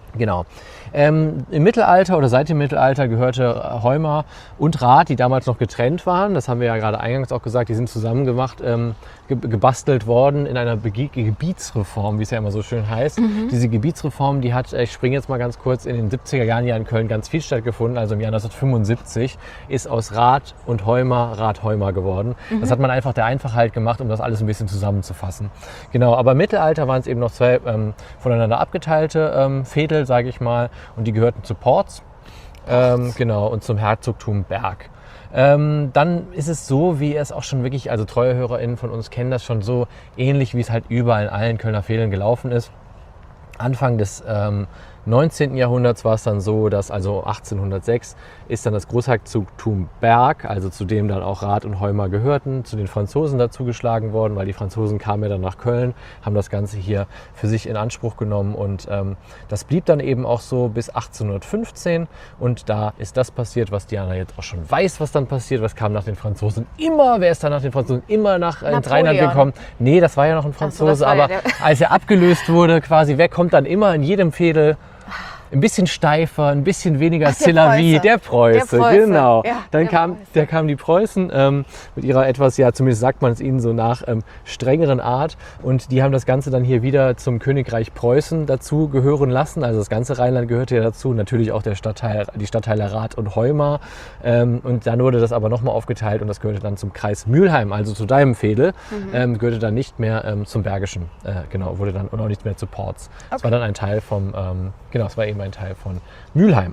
Genau. Ähm, Im Mittelalter oder seit dem Mittelalter gehörte Heuma und Rath, die damals noch getrennt waren, das haben wir ja gerade eingangs auch gesagt, die sind zusammen gemacht, ähm, ge gebastelt worden in einer Be Gebietsreform, wie es ja immer so schön heißt. Mhm. Diese Gebietsreform, die hat, ich springe jetzt mal ganz kurz, in den siebziger Jahren hier in Köln ganz viel stattgefunden. Also im Jahr neunzehnhundertfünfundsiebzig ist aus Rath und Heuma Rath Heuma geworden. Mhm. Das hat man einfach der Einfachheit gemacht, um das alles ein bisschen zusammenzufassen. Genau, aber im Mittelalter waren es eben noch zwei ähm, voneinander abgeteilte ähm, Veedel, sage ich mal, und die gehörten zu Porz, ähm, genau, und zum Herzogtum Berg. Ähm, dann ist es so, wie es auch schon wirklich, also treue HörerInnen von uns kennen das schon so ähnlich, wie es halt überall in allen Kölner Veedeln gelaufen ist. Anfang des ähm, neunzehnten Jahrhunderts war es dann so, dass also achtzehnhundertsechs ist dann das Großherzogtum Berg, also zu dem dann auch Rath und Heuma gehörten, zu den Franzosen dazugeschlagen worden, weil die Franzosen kamen ja dann nach Köln, haben das Ganze hier für sich in Anspruch genommen und ähm, das blieb dann eben auch so bis achtzehnhundertfünfzehn und da ist das passiert, was Diana jetzt auch schon weiß, was dann passiert. Was kam nach den Franzosen? Immer, wer ist dann nach den Franzosen? Immer nach äh, ins Rheinland gekommen? Nee, das war ja noch ein Franzose, so, aber ja als er abgelöst wurde quasi, wer kommt dann immer in jedem Veedel? Ein bisschen steifer, ein bisschen weniger Szilavie, der Preuße, der Preuße, genau. Ja, dann der kam, der kamen die Preußen ähm, mit ihrer etwas, ja zumindest sagt man es ihnen so nach, ähm, strengeren Art und die haben das Ganze dann hier wieder zum Königreich Preußen dazu gehören lassen, also das ganze Rheinland gehörte ja dazu, natürlich auch der Stadtteil, die Stadtteile Rath und Heuma ähm, und dann wurde das aber nochmal aufgeteilt und das gehörte dann zum Kreis Mülheim, also zu deinem Veedel, mhm. ähm, gehörte dann nicht mehr ähm, zum Bergischen, äh, genau, wurde dann und auch nicht mehr zu Porz. Okay. Das war dann ein Teil vom, ähm, genau, es war eben ein Teil von Mülheim.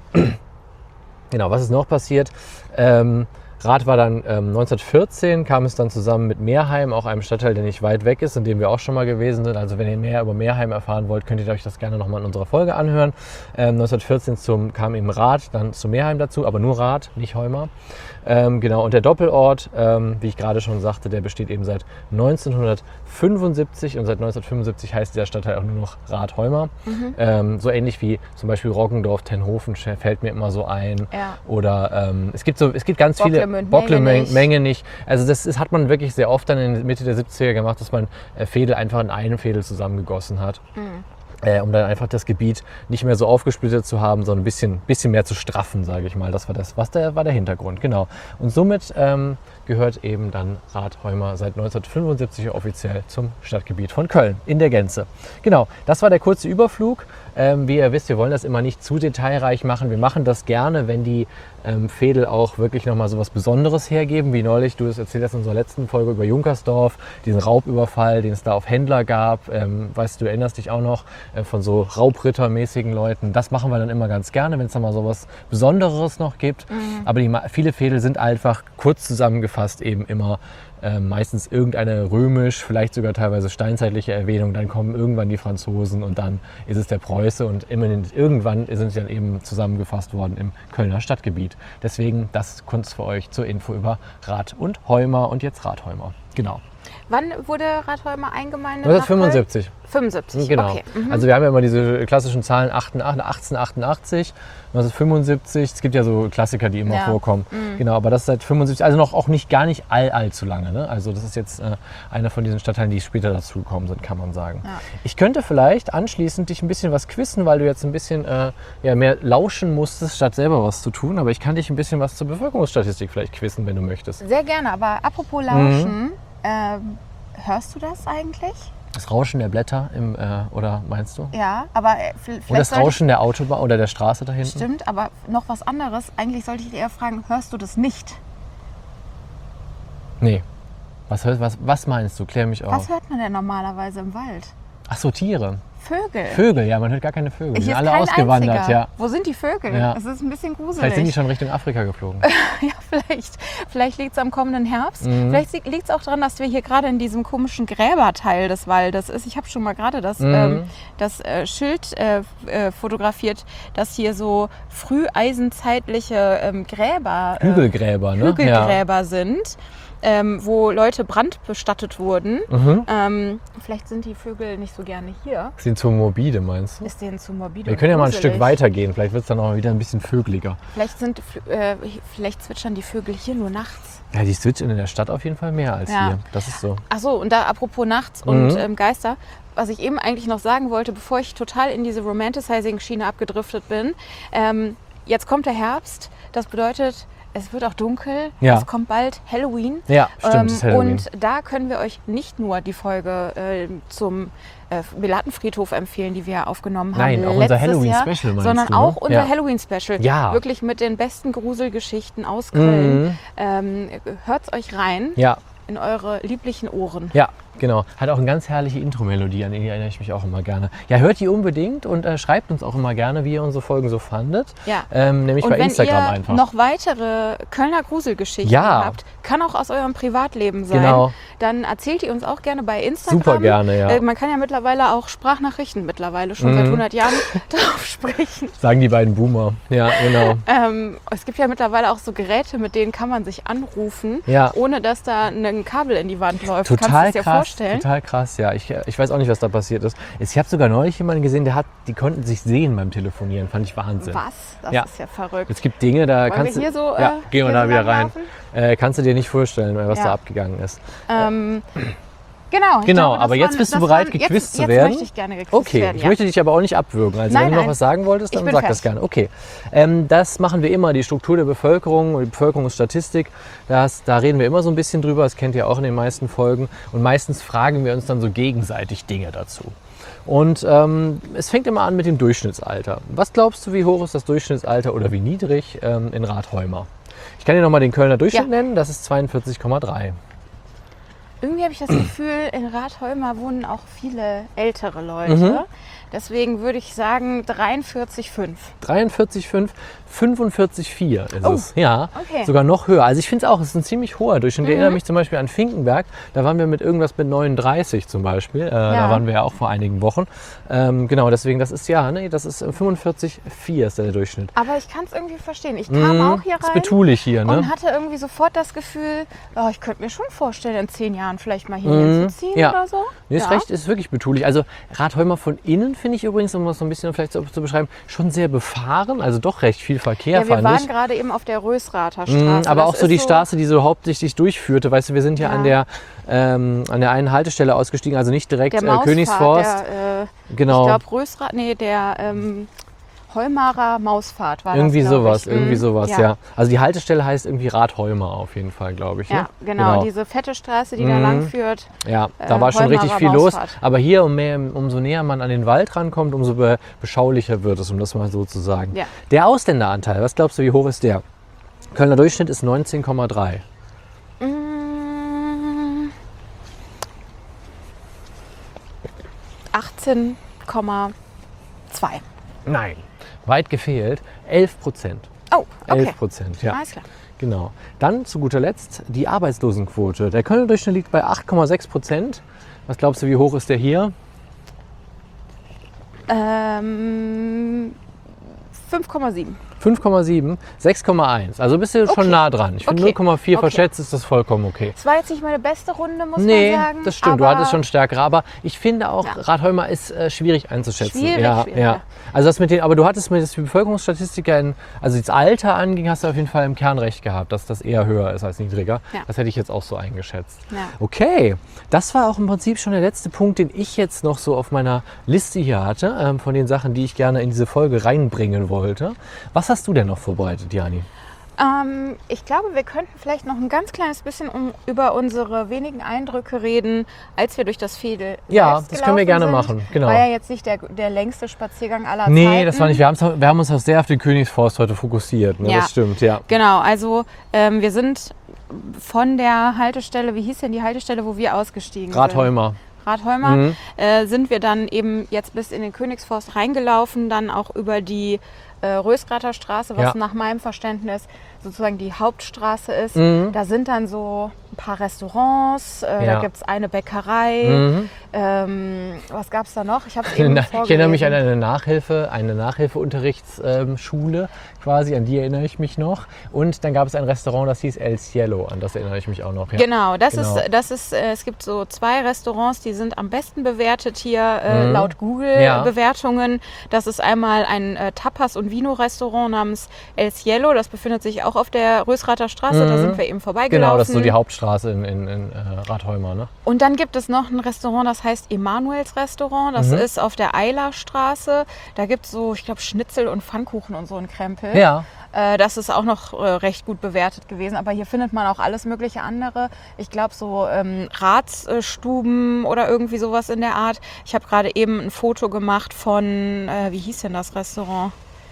Genau, was ist noch passiert? Ähm, Rath war dann ähm, neunzehnhundertvierzehn, kam es dann zusammen mit Meerheim, auch einem Stadtteil, der nicht weit weg ist, in dem wir auch schon mal gewesen sind. Also wenn ihr mehr über Meerheim erfahren wollt, könnt ihr euch das gerne nochmal in unserer Folge anhören. Ähm, neunzehnhundertvierzehn zum, kam eben Rath, dann zu Meerheim dazu, aber nur Rath, nicht Heuma. Ähm, genau, und der Doppelort, ähm, wie ich gerade schon sagte, der besteht eben seit neunzehnhundertfünfundsiebzig und seit neunzehnhundertfünfundsiebzig heißt dieser Stadtteil auch nur noch Rath Heuma. Mhm. Ähm, so ähnlich wie zum Beispiel Roggendorf, Tenhofen fällt mir immer so ein. Ja. Oder ähm, es gibt so, es gibt ganz viele Bocklemenge Menge nicht. Also das ist, hat man wirklich sehr oft dann in der Mitte der siebziger gemacht, dass man äh, Veedel einfach in einem Veedel zusammengegossen hat. Mhm. Äh, um dann einfach das Gebiet nicht mehr so aufgesplittet zu haben, sondern ein bisschen, bisschen mehr zu straffen, sage ich mal. Das war das, was der, war der Hintergrund, genau. Und somit ähm, gehört eben dann Rath Heuma seit neunzehnhundertfünfundsiebzig offiziell zum Stadtgebiet von Köln in der Gänze. Genau, das war der kurze Überflug. Ähm, wie ihr wisst, wir wollen das immer nicht zu detailreich machen. Wir machen das gerne, wenn die ähm, Veedel auch wirklich nochmal so was Besonderes hergeben, wie neulich, du es erzählt hast in unserer letzten Folge über Junkersdorf, diesen Raubüberfall, den es da auf Händler gab. Ähm, weißt du, du erinnerst dich auch noch äh, von so Raubrittermäßigen Leuten. Das machen wir dann immer ganz gerne, wenn es da mal so was Besonderes noch gibt. Mhm. Aber die, viele Veedel sind einfach kurz zusammengefasst eben immer äh, meistens irgendeine römisch, vielleicht sogar teilweise steinzeitliche Erwähnung. Dann kommen irgendwann die Franzosen und dann ist es der Preuße und immerhin, irgendwann sind sie dann eben zusammengefasst worden im Kölner Stadtgebiet. Deswegen das kurz für euch zur Info über Rath und Heuma und jetzt Rath Heuma. Genau. Wann wurde Rath Heuma eingemeindet? neunzehnhundertfünfundsiebzig. fünfundsiebzig, genau. Okay. Mhm. Also wir haben ja immer diese klassischen Zahlen achtzehnhundertachtundachtzig, neunzehnhundertfünfundsiebzig. Es gibt ja so Klassiker, die immer ja. vorkommen. Mhm. Genau, aber das ist seit fünfundsiebzig, also noch auch nicht gar nicht all, allzu lange. Ne? Also das ist jetzt äh, einer von diesen Stadtteilen, die später dazugekommen sind, kann man sagen. Ja. Ich könnte vielleicht anschließend dich ein bisschen was quizzen, weil du jetzt ein bisschen äh, ja, mehr lauschen musstest, statt selber was zu tun. Aber ich kann dich ein bisschen was zur Bevölkerungsstatistik vielleicht quizzen, wenn du möchtest. Sehr gerne, aber apropos Lauschen, mhm. ähm, hörst du das eigentlich? Das Rauschen der Blätter, im, äh, oder meinst du? Ja, aber äh, vielleicht oder das Rauschen der Autobahn oder der Straße da hinten? Stimmt, aber noch was anderes. Eigentlich sollte ich dir eher fragen, hörst du das nicht? Nee. Was, was, was meinst du? Klär mich auf. Was hört man denn normalerweise im Wald? Ach so, Tiere. Vögel. Vögel, ja, man hört gar keine Vögel. Die sind alle kein ausgewandert, einziger. ja. Wo sind die Vögel? Ja. Das ist ein bisschen gruselig. Vielleicht sind die schon Richtung Afrika geflogen. Ja, vielleicht. Vielleicht liegt es am kommenden Herbst. Mhm. Vielleicht liegt es auch daran, dass wir hier gerade in diesem komischen Gräberteil des Waldes ist. Ich habe schon mal gerade das, mhm. ähm, das äh, Schild äh, äh, fotografiert, dass hier so früheisenzeitliche ähm, Gräber, äh, Hügelgräber, ne? Hügelgräber ja. sind. Ähm, wo Leute brandbestattet wurden. Mhm. Ähm, vielleicht sind die Vögel nicht so gerne hier. Ist denen zu morbide, meinst du? Ist denen zu morbide. Wir können ja mal ein Stück weiter gehen. Vielleicht wird es dann auch wieder ein bisschen vögeliger. Vielleicht, sind, äh, vielleicht zwitschern die Vögel hier nur nachts. Ja, die zwitschern in der Stadt auf jeden Fall mehr als ja. hier. Das ist so. Ach so, und da apropos nachts und mhm. ähm, Geister. was ich eben eigentlich noch sagen wollte, bevor ich total in diese Romanticizing-Schiene abgedriftet bin. Ähm, jetzt kommt der Herbst, das bedeutet, es wird auch dunkel, Ja. es kommt bald Halloween. Ja, stimmt, es ist Halloween. Und da können wir euch nicht nur die Folge äh, zum äh, Belatenfriedhof empfehlen, die wir aufgenommen haben. Nein, auch unser letztes Halloween-Special Jahr, meinst sondern du, ne? auch unser Ja. Halloween-Special. Ja. Wirklich mit den besten Gruselgeschichten aus Köln. Mhm. Ähm, hört's euch rein Ja, in eure lieblichen Ohren. ja, genau. Hat auch eine ganz herrliche Intro-Melodie, an die erinnere ich mich auch immer gerne. Ja, hört die unbedingt und äh, schreibt uns auch immer gerne, wie ihr unsere Folgen so fandet. Ja. Ähm, nämlich Und bei wenn Instagram ihr einfach. noch weitere Kölner Gruselgeschichten Ja. habt, kann auch aus eurem Privatleben sein, Genau. dann erzählt ihr uns auch gerne bei Instagram. Super gerne, ja. Äh, man kann ja mittlerweile auch Sprachnachrichten mittlerweile schon seit Mhm. hundert Jahren drauf sprechen. Sagen die beiden Boomer. Ja, genau. Ähm, es gibt ja mittlerweile auch so Geräte, mit denen kann man sich anrufen, Ja. ohne dass da ein Kabel in die Wand läuft. Total Kannst du es dir krass, vorstellen? total krass, ja. Ich, ich weiß auch nicht, was da passiert ist. Ich habe sogar neulich jemanden gesehen, der hat, die konnten sich sehen beim Telefonieren. Fand ich Wahnsinn. Was? Das Ja. ist ja verrückt. Es gibt Dinge, da Wollen kannst wir hier du. so, ja, äh, gehen wir hier da so wieder rein. langlaufen? Äh, kannst du dir nicht vorstellen, was Ja. da abgegangen ist. Ähm, genau. ich Genau, glaube, das aber jetzt waren- bist du das bereit, waren- gequizt jetzt, zu jetzt werden. möchte ich gerne gequizt Okay, werden. ich Ja. möchte dich aber auch nicht abwürgen. Also Nein, wenn du noch nein. was sagen wolltest, Ich dann bin sag das fertig. gerne. Okay, ähm, das machen wir immer, die Struktur der Bevölkerung und die Bevölkerungsstatistik. Das, da reden wir immer so ein bisschen drüber, das kennt ihr auch in den meisten Folgen. Und meistens fragen wir uns dann so gegenseitig Dinge dazu. Und ähm, es fängt immer an mit dem Durchschnittsalter. Was glaubst du, wie hoch ist das Durchschnittsalter oder wie niedrig ähm, in Rathheuma? Ich kann dir nochmal den Kölner Durchschnitt Ja. nennen, das ist zweiundvierzig Komma drei. Irgendwie habe ich das Gefühl, in Rathheuma wohnen auch viele ältere Leute. Mhm. Deswegen würde ich sagen dreiundvierzig Komma fünf. dreiundvierzig Komma fünf, fünfundvierzig Komma vier ist Oh, es. Ja, okay. sogar noch höher. Also ich finde es auch, es ist ein ziemlich hoher Durchschnitt. Ich Mhm. erinnere mich zum Beispiel an Finkenberg, da waren wir mit irgendwas mit neununddreißig zum Beispiel. Äh, Da waren wir ja auch vor einigen Wochen. Ähm, genau, deswegen, das ist ja, ne, das ist fünfundvierzig Komma vier ist der Durchschnitt. Aber ich kann es irgendwie verstehen. Ich kam Mhm, auch hier ist rein betulich hier, ne? und hatte irgendwie sofort das Gefühl, oh, ich könnte mir schon vorstellen, in zehn Jahren vielleicht mal hier Mhm, hinzuziehen ja. oder so. Nee, ist Ja. recht, ist wirklich betulich. Also Rathheuma von innen finde ich übrigens, um das so ein bisschen vielleicht so zu beschreiben, schon sehr befahren. Also doch recht viel Verkehr, Ja, wir fand waren ich. gerade eben auf der Rösrater Mhm, Straße. aber Das auch so ist die Straße, die so hauptsächlich durchführte. Weißt du, wir sind ja, Ja. an der ähm, an der einen Haltestelle ausgestiegen, also nicht direkt der äh, Mausfahrt, Königsforst. Der, äh, Genau. Ich glaube Rösrat, nee, der ähm, Heumarer Mausfahrt war Irgendwie das, glaub sowas, ich. irgendwie Mhm, sowas, ja. Also die Haltestelle heißt irgendwie Rathheuma auf jeden Fall, glaube ich. Ja, ne? genau, diese fette Straße, die da Mhm. lang führt. Ja, da äh, war schon richtig Heumarer viel los. Mausfahrt. Aber hier, um mehr, umso näher man an den Wald rankommt, umso be beschaulicher wird es, um das mal so zu sagen. Ja. Der Ausländeranteil, was glaubst du, wie hoch ist der? Kölner Durchschnitt ist neunzehn Komma drei. Mm, achtzehn Komma zwei. Nein, weit gefehlt. elf Prozent. Oh, okay. elf Prozent, ja. Alles klar. Genau. Dann zu guter Letzt die Arbeitslosenquote. Der Kölner Durchschnitt liegt bei acht Komma sechs Prozent. Was glaubst du, wie hoch ist der hier? Ähm, fünf Komma sieben. fünf Komma sieben, sechs Komma eins. Also bist du Okay. schon nah dran. Ich finde Okay. null Komma vier Okay. verschätzt ist das vollkommen okay. Das war jetzt nicht meine beste Runde, muss Nee, man sagen. das stimmt. Du aber hattest schon stärkere. Aber ich finde auch, Ja. Rathheuma ist äh, schwierig einzuschätzen. Schwierig, ja, schwierig, ja. ja. Also das mit den, aber du hattest mir das die Bevölkerungsstatistik, ja in, also das Alter anging, hast du auf jeden Fall im Kern recht gehabt, dass das eher höher ist als niedriger. Ja. Das hätte ich jetzt auch so eingeschätzt. Ja. Okay, das war auch im Prinzip schon der letzte Punkt, den ich jetzt noch so auf meiner Liste hier hatte, ähm, von den Sachen, die ich gerne in diese Folge reinbringen wollte. Was hast du denn noch vorbereitet, Jani? Ähm, ich glaube, wir könnten vielleicht noch ein ganz kleines bisschen um, über unsere wenigen Eindrücke reden, als wir durch das Veedel Ja, selbst das können wir gelaufen gerne sind. machen, genau. War ja jetzt nicht der, der längste Spaziergang aller Zeiten. Nee, das war nicht. Wir, haben's, wir haben uns auch sehr auf den Königsforst heute fokussiert. Ne? Ja. Das stimmt, ja. Genau, also ähm, wir sind von der Haltestelle, wie hieß denn die Haltestelle, wo wir ausgestiegen Rathheuma. sind? Rathheuma. Mhm. Äh, sind wir dann eben jetzt bis in den Königsforst reingelaufen, dann auch über die äh, Rösrater Straße, was Ja. nach meinem Verständnis sozusagen die Hauptstraße ist. Mhm. Da sind dann so ein paar Restaurants, äh, Ja. da gibt es eine Bäckerei. Mhm. Ähm, was gab es da noch? Ich habe es eben Ich erinnere mich an vorgelesen. eine Nachhilfe, eine Nachhilfeunterrichtsschule quasi, an die erinnere ich mich noch. Und dann gab es ein Restaurant, das hieß El Cielo, an das erinnere ich mich auch noch. Ja. Genau, das Genau. ist, das ist, äh, es gibt so zwei Restaurants, die sind am besten bewertet hier äh, Mhm. laut Ja. Google-Bewertungen. Das ist einmal ein äh, Tapas- und Vino-Restaurant namens El Cielo. Das befindet sich auch auf der Rösrater Straße. Da Mhm. sind wir eben vorbeigelaufen. Genau, das ist so die Hauptstraße Straße in, in, in äh, Rathheuma, ne? Und dann gibt es noch ein Restaurant, das heißt Emanuels Restaurant. Das Mhm. ist auf der Eilerstraße. Da gibt es so, ich glaube, Schnitzel und Pfannkuchen und so ein Krempel. Ja. Äh, das ist auch noch äh, recht gut bewertet gewesen. Aber hier findet man auch alles mögliche andere. Ich glaube, so ähm, Ratsstuben oder irgendwie sowas in der Art. Ich habe gerade eben ein Foto gemacht von, äh, wie hieß denn das Restaurant?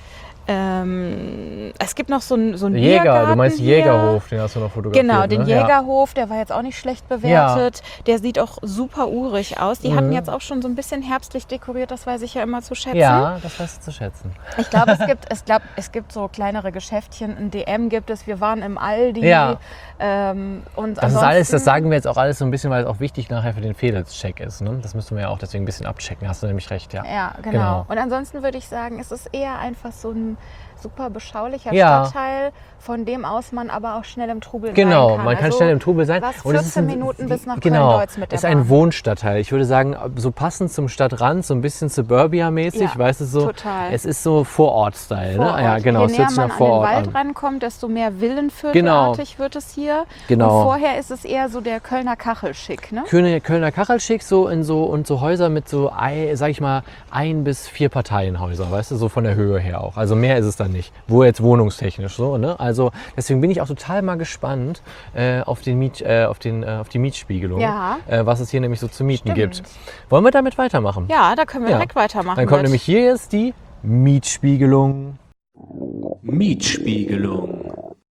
Ähm, es gibt noch so einen so einen Jäger, Biergarten du meinst hier. Jägerhof, den hast du noch fotografiert. Genau, den ne? Ja. Jägerhof, der war jetzt auch nicht schlecht bewertet. Der sieht auch super urig aus. Die Mhm. hatten jetzt auch schon so ein bisschen herbstlich dekoriert, das weiß ich ja immer zu schätzen. Ja, das weißt du zu schätzen. Ich glaube, es gibt, es, glaub, es gibt so kleinere Geschäftchen. Ein D M gibt es, wir waren im Aldi. Ja. Ähm, und Das ist alles, das ansonsten- sagen wir jetzt auch alles so ein bisschen, weil es auch wichtig nachher für den Fedels-Check ist. Ne? Das müssen wir ja auch deswegen ein bisschen abchecken, hast du nämlich recht, ja. Ja, genau. Genau. Und ansonsten würde ich sagen, es ist eher einfach so ein super beschaulicher Ja. Stadtteil, von dem aus man aber auch schnell im Trubel Genau, sein kann. man kann Also, schnell im Trubel sein. was, Und es ist vierzehn ein- Minuten bis nach genau, Köln-Deutz mit der ist ein Bahn. Wohnstadtteil. Ich würde sagen, so passend zum Stadtrand, so ein bisschen Suburbia-mäßig, Ja, weißt du so. total. Es ist so Vorort-Style, Vorort. ne? Ja, genau, Je es näher hört sich man nach an den Vorort Wald an. rankommt, desto mehr Villenviertelartig wird es hier. Genau. Und vorher ist es eher so der Kölner Kachelschick, ne? Kölner, Kölner Kachelschick so in so und so Häuser mit so, ein, sag ich mal, ein bis vier Parteienhäuser, weißt du, so von der Höhe her auch. Also mehr ist es dann nicht. Wo jetzt wohnungstechnisch so, ne? Also deswegen bin ich auch total mal gespannt äh, auf, den Miet, äh, auf, den, äh, auf die Mietspiegelung, Ja. äh, was es hier nämlich so zu mieten Stimmt. gibt. Wollen wir damit weitermachen? Ja, da können wir Ja. direkt weitermachen. Dann kommt mit. nämlich hier jetzt die Mietspiegelung. Mietspiegelung.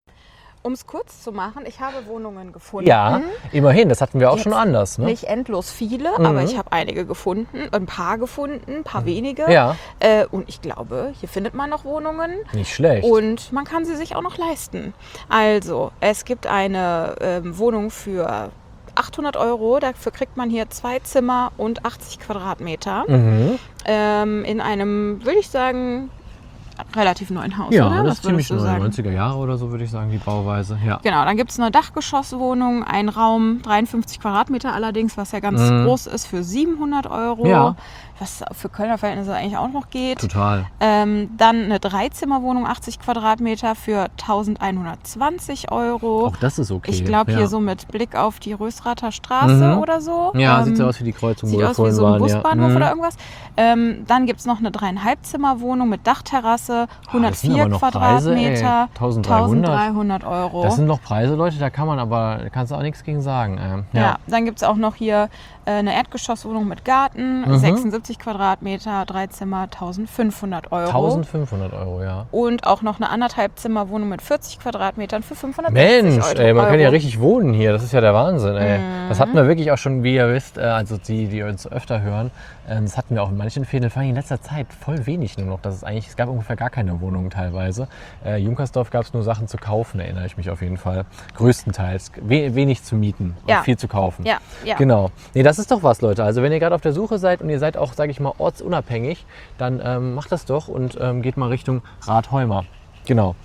Um es kurz zu machen, ich habe Wohnungen gefunden. Ja, immerhin, das hatten wir auch Jetzt schon anders. Ne? Nicht endlos viele, Mhm. aber ich habe einige gefunden, ein paar gefunden, ein paar wenige. Ja, Äh, und ich glaube, hier findet man noch Wohnungen. nicht schlecht. Und man kann sie sich auch noch leisten. Also, es gibt eine ähm, Wohnung für achthundert Euro. Dafür kriegt man hier zwei Zimmer und achtzig Quadratmeter. Mhm. Ähm, in einem, würde ich sagen, relativ neuen Haus, Ja, oder? das Was ist ziemlich würdest du neu, sagen? neunziger Jahre oder so würde ich sagen, die Bauweise. Ja. Genau, dann gibt es eine Dachgeschosswohnung, ein Raum, dreiundfünfzig Quadratmeter allerdings, was ja ganz Mhm. groß ist, für siebenhundert Euro. Ja. Was für Kölner Verhältnisse eigentlich auch noch geht. Total. Ähm, dann eine Dreizimmerwohnung, achtzig Quadratmeter für eintausendeinhundertzwanzig Euro. Auch das ist okay. Ich glaube ja. hier so mit Blick auf die Rösrather Straße Mhm. oder so. Ja, Ähm, sieht so aus wie die Kreuzung, wo Sieht wir aus wie vorhin so ein waren. Busbahnhof ja. oder Mhm. irgendwas. Ähm, dann gibt es noch eine Dreieinhalbzimmerwohnung mit Dachterrasse, Ah, das sind hundertvier aber noch Preise, ey. Quadratmeter, eintausenddreihundert. eintausenddreihundert Euro. Das sind noch Preise, Leute, da kann man aber, da kannst du auch nichts gegen sagen. Ähm, ja. ja. Dann gibt es auch noch hier äh, eine Erdgeschosswohnung mit Garten, Mhm. sechsundsiebzig Quadratmeter, drei Zimmer, eintausendfünfhundert Euro. eintausendfünfhundert Euro, ja. Und auch noch eine anderthalb Zimmerwohnung mit vierzig Quadratmetern für fünfhundertsechzig Mensch, Euro. ey, man kann ja richtig wohnen hier. Das ist ja der Wahnsinn, ey. Mhm. Das hatten wir wirklich auch schon, wie ihr wisst, äh, also die, die uns öfter hören, ähm, das hatten wir auch in manchen Fäden, vor allem in letzter Zeit voll wenig nur noch. Das ist eigentlich, es gab ungefähr gar keine Wohnungen teilweise. Äh, Junkersdorf gab es nur Sachen zu kaufen, erinnere ich mich auf jeden Fall. Größtenteils. We wenig zu mieten Ja. und viel zu kaufen. Ja, ja. Genau. Nee, das ist doch was, Leute. Also wenn ihr gerade auf der Suche seid und ihr seid auch, sage ich mal, ortsunabhängig, dann ähm, macht das doch und ähm, geht mal Richtung Rathheuma. Genau.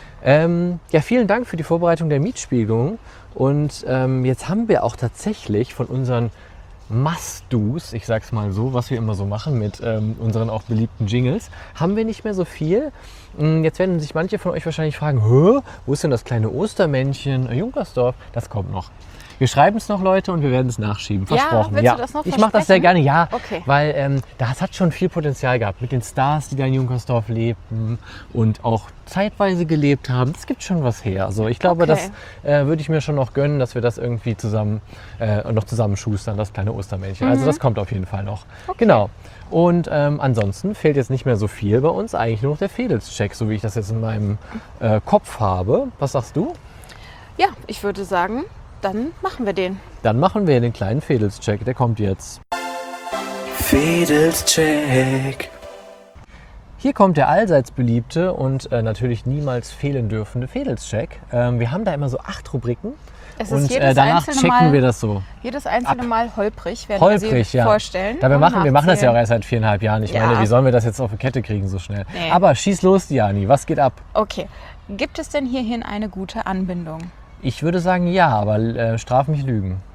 Ähm, ja, vielen Dank für die Vorbereitung der Mietspiegelung. Und ähm, jetzt haben wir auch tatsächlich von unseren Must-Dos, ich sag's mal so, was wir immer so machen mit ähm, unseren auch beliebten Jingles, haben wir nicht mehr so viel. Mm, Jetzt werden sich manche von euch wahrscheinlich fragen, Hö, wo ist denn das kleine Ostermännchen äh, Junkersdorf? Das kommt noch. Wir schreiben es noch, Leute, und wir werden es nachschieben. Ja, Versprochen. willst du das noch ich mache das sehr versprechen? gerne, ja. Okay. Weil ähm, das hat schon viel Potenzial gehabt mit den Stars, die da in Junkersdorf lebten und auch zeitweise gelebt haben. Es gibt schon was her. Also ich glaube, Okay. das äh, würde ich mir schon noch gönnen, dass wir das irgendwie zusammen äh, noch zusammenschustern, das kleine Ostermännchen. Also das kommt auf jeden Fall noch. Genau. Und ähm, ansonsten fehlt jetzt nicht mehr so viel bei uns. Eigentlich nur noch der Fedels-Check, so wie ich das jetzt in meinem äh, Kopf habe. Was sagst du? Ja, ich würde sagen, dann machen wir den. Dann machen wir den kleinen Fedels-Check. Der kommt jetzt. Fedels-Check. Hier kommt der allseits beliebte und äh, natürlich niemals fehlen dürfende Fedels-Check. Ähm, wir haben da immer so acht Rubriken. Es ist Und jedes äh, danach einzelne checken Mal, wir das so. jedes einzelne Mal holprig, werden Holprig, wir sie ja. vorstellen. Da wir, und machen, wir machen das ja auch nachzählen. erst seit viereinhalb Jahren. Ich Ja. meine, wie sollen wir das jetzt auf die Kette kriegen so schnell? Nee. Aber schieß los, Diani. Was geht ab? Okay. Gibt es denn hierhin eine gute Anbindung? Ich würde sagen ja, aber äh, straf mich Lügen.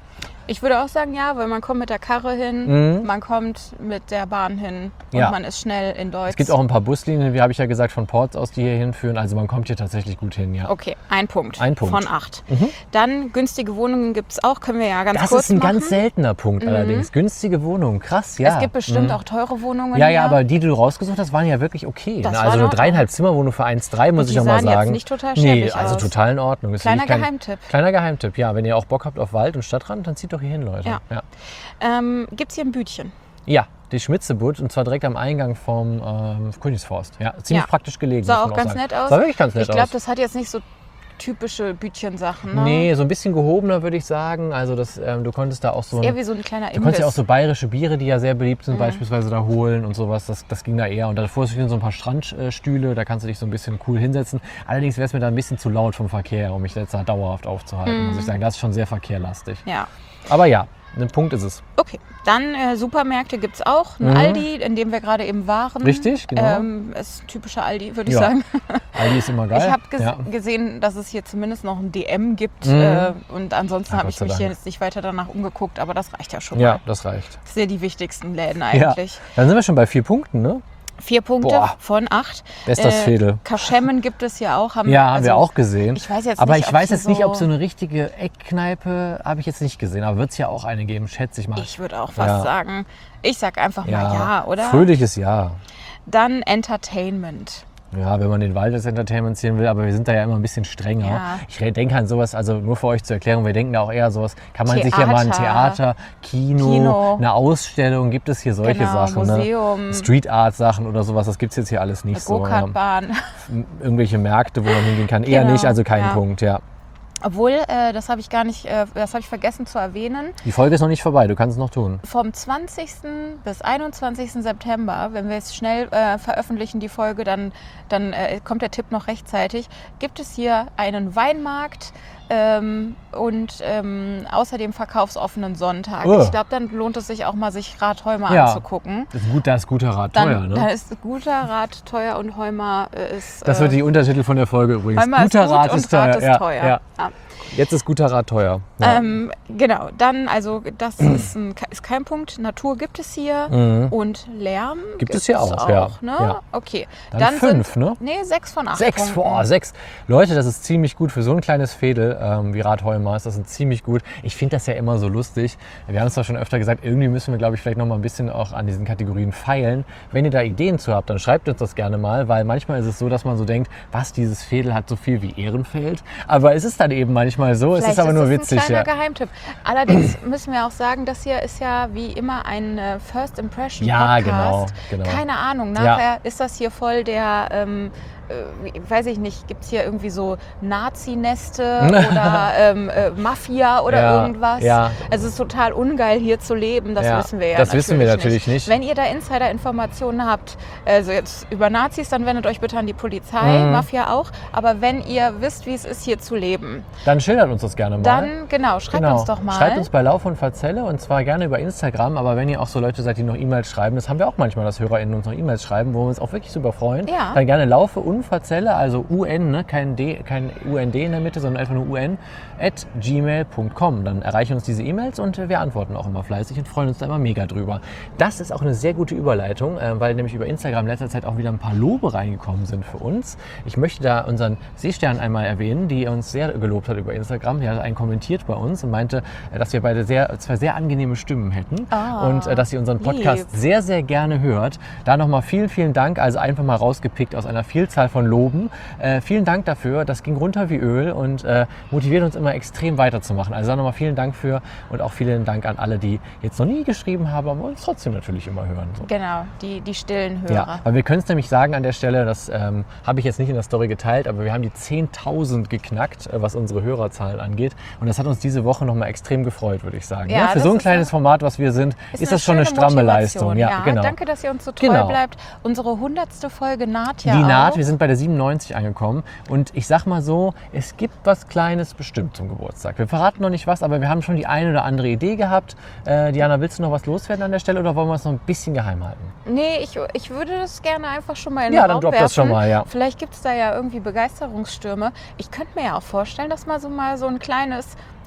Ich würde auch sagen, ja, weil man kommt mit der Karre hin, Mhm. man kommt mit der Bahn hin und Ja. man ist schnell in Deutsch. Es gibt auch ein paar Buslinien, wie habe ich ja gesagt, von Ports aus, die hier hinführen. Also man kommt hier tatsächlich gut hin, ja. Okay, ein Punkt, Ein Punkt. von acht. Mhm. Dann günstige Wohnungen gibt es auch, können wir ja ganz Das kurz ist ein machen. ganz seltener Punkt allerdings. Günstige Wohnungen, krass, ja. Es gibt bestimmt Mhm. auch teure Wohnungen Ja, hier. ja, aber die, die du rausgesucht hast, waren ja wirklich okay. Das Ne? war Also in eine Ordnung. dreieinhalb Zimmerwohnung für eins Komma drei, muss Und ich die auch mal sahen jetzt sagen. nicht total Nee, schäbig also aus. total in Ordnung. Ist Kleiner wirklich kein- Geheimtipp. Kleiner Geheimtipp, ja. Wenn ihr auch Bock habt auf Wald und Stadtrand, dann zieht doch hier hin, Leute. Ja. Ja, Ähm, gibt es hier ein Bütchen? ja die Schmitzebutt und zwar direkt am Eingang vom ähm, Königsforst. Ja, ziemlich Ja. praktisch gelegen. Sah muss auch man ganz sagen. nett aus. Sah wirklich ganz nett Ich glaube, aus. das hat jetzt nicht so typische Bütchensachen. Ne? Nee, so ein bisschen gehobener, würde ich sagen. Also das, ähm, du konntest da auch so Eher ein, wie so ein kleiner du konntest Imbiss. ja auch so bayerische Biere, die ja sehr beliebt sind, Mhm. beispielsweise da holen und sowas. Das, das ging da eher. Und davor stehen so ein paar Strandstühle, da kannst du dich so ein bisschen cool hinsetzen. Allerdings wäre es mir da ein bisschen zu laut vom Verkehr, um mich jetzt da dauerhaft aufzuhalten, Mhm. muss ich sagen. Das ist schon sehr verkehrlastig. Ja. Aber ja, ein Punkt ist es. Okay, dann äh, Supermärkte gibt es auch. Ein Mhm. Aldi, in dem wir gerade eben waren. Richtig, genau. Ähm, ist ein typischer Aldi, würde ich Ja. sagen. Aldi ist immer geil. Ich habe ges ja. gesehen, dass es hier zumindest noch ein D M gibt. Mhm. Äh, und ansonsten Ja, habe Gott ich sei mich hier Dank. jetzt nicht weiter danach umgeguckt. Aber das reicht ja schon ja, mal. das reicht. Das sind ja die wichtigsten Läden Ja. eigentlich. Dann sind wir schon bei vier Punkten, ne? Vier Punkte Boah. von acht. Bester Fädel. Kaschemmen gibt es ja auch. Haben, Ja, haben also, wir auch gesehen. Ich weiß jetzt aber nicht, ich ob weiß sie jetzt nicht, ob so so- eine richtige Eckkneipe habe ich jetzt nicht gesehen. Aber wird es ja auch eine geben, schätze ich mal. Ich würde auch fast Ja. sagen, ich sag einfach mal ja, oder? Fröhliches Ja. Dann Entertainment. Ja, wenn man den Wald des Entertainments sehen will, aber wir sind da ja immer ein bisschen strenger. Ja. Ich re- denke an sowas, also nur für euch zur Erklärung, wir denken da auch eher sowas, kann man sich ja mal ein Theater. Theater, Kino, Kino. eine Ausstellung, gibt es hier solche Genau, Sachen. Museum. Ne? Street Art Sachen oder sowas, das gibt es jetzt hier alles nicht so. Ja. Go-Kart-Bahn. Irgendwelche Märkte, wo man hingehen kann, eher Genau, nicht, also kein ja. Punkt, ja. Obwohl, äh, das habe ich gar nicht, äh, das habe ich vergessen zu erwähnen. Die Folge ist noch nicht vorbei, du kannst es noch tun. Vom zwanzigsten bis einundzwanzigsten September, wenn wir es schnell äh, veröffentlichen, die Folge, dann, dann äh, kommt der Tipp noch rechtzeitig, gibt es hier einen Weinmarkt ähm, und ähm, außerdem verkaufsoffenen Sonntag. Oh. Ich glaube, dann lohnt es sich auch mal, sich Rathheumer Ja. anzugucken. Das ist gut, da ist guter Rat Dann, teuer, dann ne? ist guter Rat teuer und Heumer äh, ist... Das äh, wird die Untertitel von der Folge übrigens. Heumer Guter ist gut Rat und ist teuer. Rat ist ja, teuer. Ja. Ja. Jetzt ist guter Rat teuer. Ja. Ähm, genau, dann, also das ist, ein, ist kein Punkt. Natur gibt es hier Mhm. und Lärm Gibt es hier auch, ja. Ne? Ja. Okay. Dann fünf, sind, ne? Nee, sechs von acht. Sechs, Punkten. boah, sechs. Leute, das ist ziemlich gut für so ein kleines Fädel ähm, wie Rathheumer. Ist das ist ziemlich gut. Ich finde das ja immer so lustig. Wir haben es zwar schon öfter gesagt, irgendwie müssen wir, glaube ich, vielleicht noch mal ein bisschen auch an diesen Kategorien feilen. Wenn ihr da Ideen zu habt, dann schreibt uns das gerne mal, weil manchmal ist es so, dass man so denkt, was, dieses Fädel hat so viel wie Ehrenfeld. Aber es ist dann eben manchmal so, es Vielleicht ist aber nur es witzig. ein kleiner Ja. Geheimtipp. Allerdings müssen wir auch sagen, das hier ist ja wie immer ein äh, First Impression Ja, Podcast. genau, genau. Keine Ahnung, nachher ist das hier voll der... Ähm, äh, weiß ich nicht, gibt es hier irgendwie so Nazi-Neste oder ähm, äh, Mafia oder Ja, irgendwas? ja. Also es ist total ungeil hier zu leben, das Ja, wissen wir ja das natürlich wissen wir natürlich nicht. Wenn ihr da Insider-Informationen habt, also jetzt über Nazis, dann wendet euch bitte an die Polizei, Mhm. Mafia auch, aber wenn ihr wisst, wie es ist, hier zu leben, Dann schildert uns das gerne mal. dann genau, schreibt Genau. uns doch mal. Schreibt uns bei Lauf und Verzelle und zwar gerne über Instagram, aber wenn ihr auch so Leute seid, die noch E-Mails schreiben, das haben wir auch manchmal, dass HörerInnen uns noch E-Mails schreiben, wo wir uns auch wirklich super freuen, Ja. dann gerne Laufe und Verzelle, also U N, ne? kein, D, kein U N D in der Mitte, sondern einfach nur U N, at gmail punkt com. Dann erreichen uns diese E-Mails und wir antworten auch immer fleißig und freuen uns da immer mega drüber. Das ist auch eine sehr gute Überleitung, äh, weil nämlich über Instagram in letzter Zeit auch wieder ein paar Lobe reingekommen sind für uns. Ich möchte da unseren Seestern einmal erwähnen, die uns sehr gelobt hat über Instagram. Die hat einen kommentiert bei uns und meinte, äh, dass wir beide sehr, zwei sehr angenehme Stimmen hätten Ah, und äh, dass sie unseren Podcast lieb. sehr, sehr gerne hört. Da nochmal vielen, vielen Dank. Also einfach mal rausgepickt aus einer Vielzahl von Loben. Äh, vielen Dank dafür. Das ging runter wie Öl und äh, motiviert uns immer extrem weiterzumachen. Also da nochmal vielen Dank für und auch vielen Dank an alle, die jetzt noch nie geschrieben haben, aber uns trotzdem natürlich immer hören. So. Genau, die, die stillen Hörer. Ja, weil wir können es nämlich sagen an der Stelle, das ähm, habe ich jetzt nicht in der Story geteilt, aber wir haben die zehntausend geknackt, äh, was unsere Hörerzahlen angeht. Und das hat uns diese Woche nochmal extrem gefreut, würde ich sagen. Ja, ne? Für das so ein ist kleines Format, was wir sind, ist, eine das schon eine schöne stramme Motivation. Leistung. Ja, Ja, genau. Danke, dass ihr uns so treu Genau. bleibt. Unsere hundertste Folge naht ja Die naht, auch. wir sind bei der siebenundneunzig angekommen und ich sag mal so, es gibt was Kleines bestimmt zum Geburtstag. Wir verraten noch nicht was, aber wir haben schon die eine oder andere Idee gehabt. Äh, Diana, willst du noch was loswerden an der Stelle oder wollen wir es noch ein bisschen geheim halten? Nee, ich, ich würde das gerne einfach schon mal in Ja, den dann Raum drop werfen. das schon mal, ja. Vielleicht gibt es da ja irgendwie Begeisterungsstürme. Ich könnte mir ja auch vorstellen, dass mal so mal so ein kleines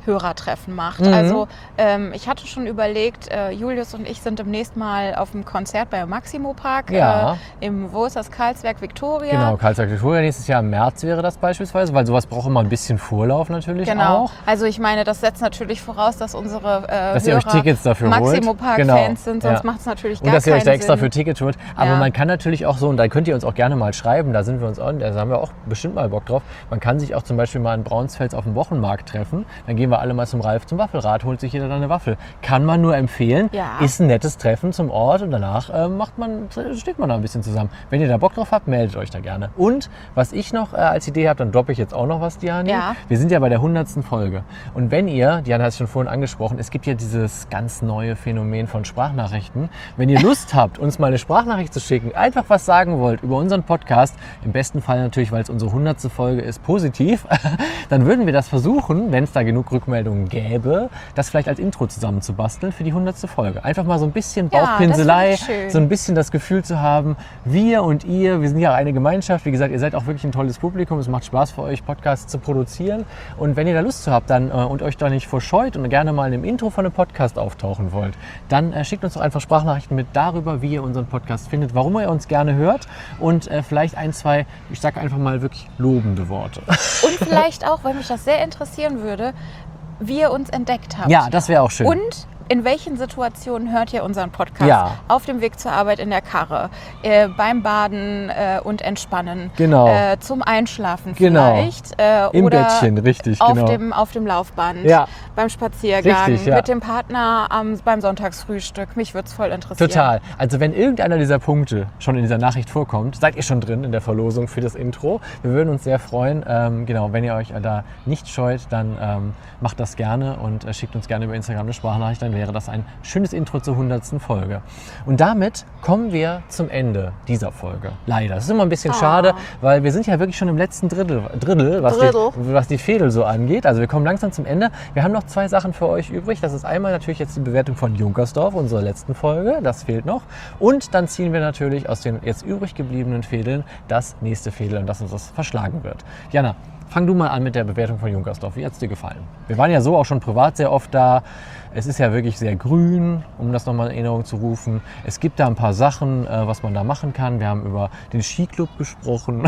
Hörertreffen macht. Mhm. Also ähm, ich hatte schon überlegt, äh, Julius und ich sind demnächst mal auf dem Konzert beim Maximo Park Ja. äh, im, wo ist das, Karlsberg Victoria. Genau, Karlsberg Victoria nächstes Jahr im März wäre das beispielsweise, weil sowas braucht immer ein bisschen Vorlauf natürlich Genau. auch. Also ich meine, das setzt natürlich voraus, dass unsere äh, Dass ihr Hörer euch Tickets dafür holt. Maximo Park Genau. Fans sind, sonst Ja. macht es natürlich gar Und dass ihr euch keinen da extra Sinn. für Tickets holt. Aber Ja. man kann natürlich auch so, und da könnt ihr uns auch gerne mal schreiben, da sind wir uns auch, da haben wir auch bestimmt mal Bock drauf. Man kann sich auch zum Beispiel mal in Braunsfels auf dem Wochenmarkt treffen. Dann gehen wir alle mal zum Ralf zum Waffelrad, holt sich jeder dann eine Waffel. Kann man nur empfehlen. Ja. Ist ein nettes Treffen zum Ort und danach äh, macht man, steht man da ein bisschen zusammen. Wenn ihr da Bock drauf habt, meldet euch da gerne. Und was ich noch äh, als Idee habe, dann droppe ich jetzt auch noch was, Diana. Ja. Wir sind ja bei der hundertsten Folge. Und wenn ihr, Diana hat es schon vorhin angesprochen, es gibt ja dieses ganz neue Phänomen von Sprachnachrichten. Wenn ihr Lust habt, uns mal eine Sprachnachricht zu schicken, einfach was sagen wollt über unseren Podcast, im besten Fall natürlich, weil es unsere hundertste Folge ist, positiv, dann würden wir das versuchen, wenn es da genug Rückmeldungen gäbe, das vielleicht als Intro zusammenzubasteln für die hundertste Folge. Einfach mal so ein bisschen Ja, Bauchpinselei, das finde ich schön. so ein bisschen das Gefühl zu haben, wir und ihr, wir sind ja eine Gemeinschaft. Wie gesagt, ihr seid auch wirklich ein tolles Publikum. Es macht Spaß für euch, Podcasts zu produzieren. Und wenn ihr da Lust zu habt dann, äh, und euch da nicht vorscheut und gerne mal in einem Intro von einem Podcast auftauchen wollt, dann äh, schickt uns doch einfach Sprachnachrichten mit darüber, wie ihr unseren Podcast findet, warum ihr uns gerne hört und äh, vielleicht ein, zwei, ich sage einfach mal wirklich lobende Worte. Und vielleicht auch, weil mich das sehr interessieren würde, wie ihr uns entdeckt habt. Ja, das wäre auch schön. Und in welchen Situationen hört ihr unseren Podcast? Ja. Auf dem Weg zur Arbeit in der Karre, äh, beim Baden äh, und Entspannen, Genau. äh, zum Einschlafen Genau. vielleicht, äh, Im oder Bettchen, richtig, auf, genau. dem, auf dem Laufband, Ja. beim Spaziergang, Richtig, ja. mit dem Partner am, beim Sonntagsfrühstück. Mich würde es voll interessieren. Total. Also wenn irgendeiner dieser Punkte schon in dieser Nachricht vorkommt, seid ihr schon drin in der Verlosung für das Intro. Wir würden uns sehr freuen. Ähm, genau, wenn ihr euch da nicht scheut, dann ähm, macht das gerne und äh, schickt uns gerne über Instagram eine Sprachnachricht. Dann wäre das ein schönes Intro zur hundertsten Folge. Und damit kommen wir zum Ende dieser Folge. Leider. Das ist immer ein bisschen Ah. schade, weil wir sind ja wirklich schon im letzten Drittel, Drittel, was, Drittel. Die, was die Fädel so angeht. Also wir kommen langsam zum Ende. Wir haben noch zwei Sachen für euch übrig. Das ist einmal natürlich jetzt die Bewertung von Junkersdorf, unserer letzten Folge. Das fehlt noch. Und dann ziehen wir natürlich aus den jetzt übrig gebliebenen Fädeln das nächste Fädel, an das uns das verschlagen wird. Jana, fang du mal an mit der Bewertung von Junkersdorf. Wie hat es dir gefallen? Wir waren ja so auch schon privat sehr oft da. Es ist ja wirklich sehr grün, um das nochmal in Erinnerung zu rufen. Es gibt da ein paar Sachen, äh, was man da machen kann. Wir haben über den Skiclub gesprochen.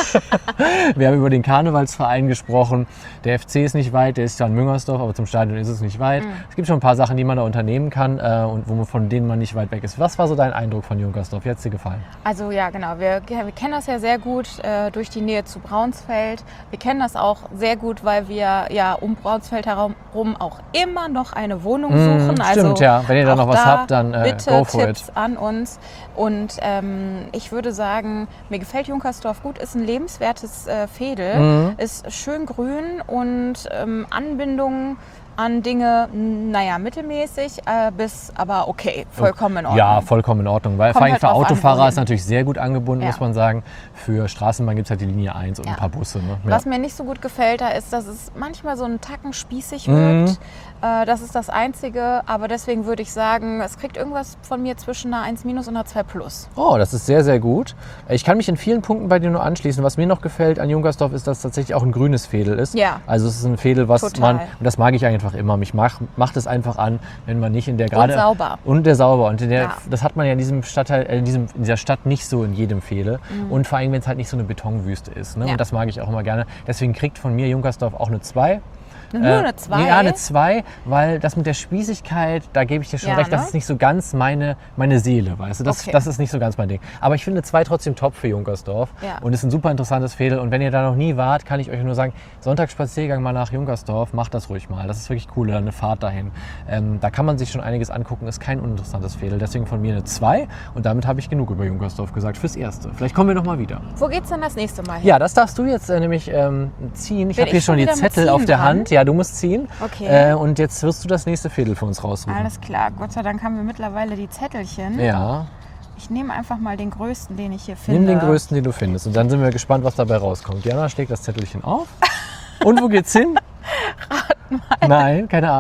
Wir haben über den Karnevalsverein gesprochen. Der F C ist nicht weit, der ist ja in Müngersdorf, aber zum Stadion ist es nicht weit. Mhm. Es gibt schon ein paar Sachen, die man da unternehmen kann äh, und wo man, von denen man nicht weit weg ist. Was war so dein Eindruck von Junkersdorf? Wie hat es dir gefallen? Also ja, genau. Wir, wir kennen das ja sehr gut äh, durch die Nähe zu Braunsfeld. Wir kennen das auch sehr gut, weil wir ja um Braunsfeld herum auch immer noch eine Wohnung suchen. Mm, also stimmt, ja. Wenn ihr da auch noch was da habt, dann äh, bitte go for Tipps it. an uns. Und ähm, ich würde sagen, mir gefällt Junkersdorf gut. Ist ein lebenswertes äh, Fädel. Mhm. Ist schön grün und ähm, Anbindung an Dinge, naja, mittelmäßig, äh, bis aber okay, vollkommen in Ordnung. Ja, vollkommen in Ordnung. Weil Kommt vor allem halt für drauf an, Autofahrer wohin. ist natürlich sehr gut angebunden, Ja. muss man sagen. Für Straßenbahn gibt es halt die Linie eins und Ja. ein paar Busse. Ne? Was mir nicht so gut gefällt, da ist, dass es manchmal so einen Tacken spießig Mhm. wirkt. Äh, das ist das Einzige, aber deswegen würde ich sagen, es kriegt irgendwas von mir zwischen einer eins minus und einer zwei plus. Oh, das ist sehr, sehr gut. Ich kann mich in vielen Punkten bei dir nur anschließen. Was mir noch gefällt an Junkersdorf ist, dass es tatsächlich auch ein grünes Fädel ist. Ja. Also es ist ein Fädel, was Total. man, und das mag ich einfach immer, mich macht, macht es einfach an, wenn man nicht in der gerade... sauber. Und der sauber. Und in der, Ja. das hat man ja in diesem Stadtteil, äh, in, diesem, in dieser Stadt nicht so in jedem Fädel. Und vor allem, wenn es halt nicht so eine Betonwüste ist. Ne? Ja. Und das mag ich auch immer gerne. Deswegen kriegt von mir Junkersdorf auch eine zwei. Nur Äh, eine zwei? Ja, eine zwei, weil das mit der Spießigkeit, da gebe ich dir schon Ja, recht, das ne? ist nicht so ganz meine, meine Seele, weißt du, das, Okay. das ist nicht so ganz mein Ding. Aber ich finde zwei trotzdem top für Junkersdorf Ja. und ist ein super interessantes Fädel und wenn ihr da noch nie wart, kann ich euch nur sagen, Sonntagsspaziergang mal nach Junkersdorf, macht das ruhig mal, das ist wirklich cool, eine Fahrt dahin. Ähm, da kann man sich schon einiges angucken, ist kein uninteressantes Fädel, deswegen von mir eine zwei und damit habe ich genug über Junkersdorf gesagt fürs Erste. Vielleicht kommen wir noch mal wieder. Wo geht's denn das nächste Mal hin? Ja, das darfst du jetzt äh, nämlich ähm, ziehen. Ich Bin habe hier ich schon schon die wieder mit Zettel Ziehen auf der dran? Hand. Ja, du musst ziehen. Okay. Äh, und jetzt wirst du das nächste Fädel für uns raussuchen. Alles klar, Gott sei Dank haben wir mittlerweile die Zettelchen. Ja, Ich nehme einfach mal den größten, den ich hier finde. nimm den größten, den du findest. Und dann sind wir gespannt, was dabei rauskommt. Jana schlägt das Zettelchen auf. Und wo geht's hin? Rat mal. Nein, keine Ahnung.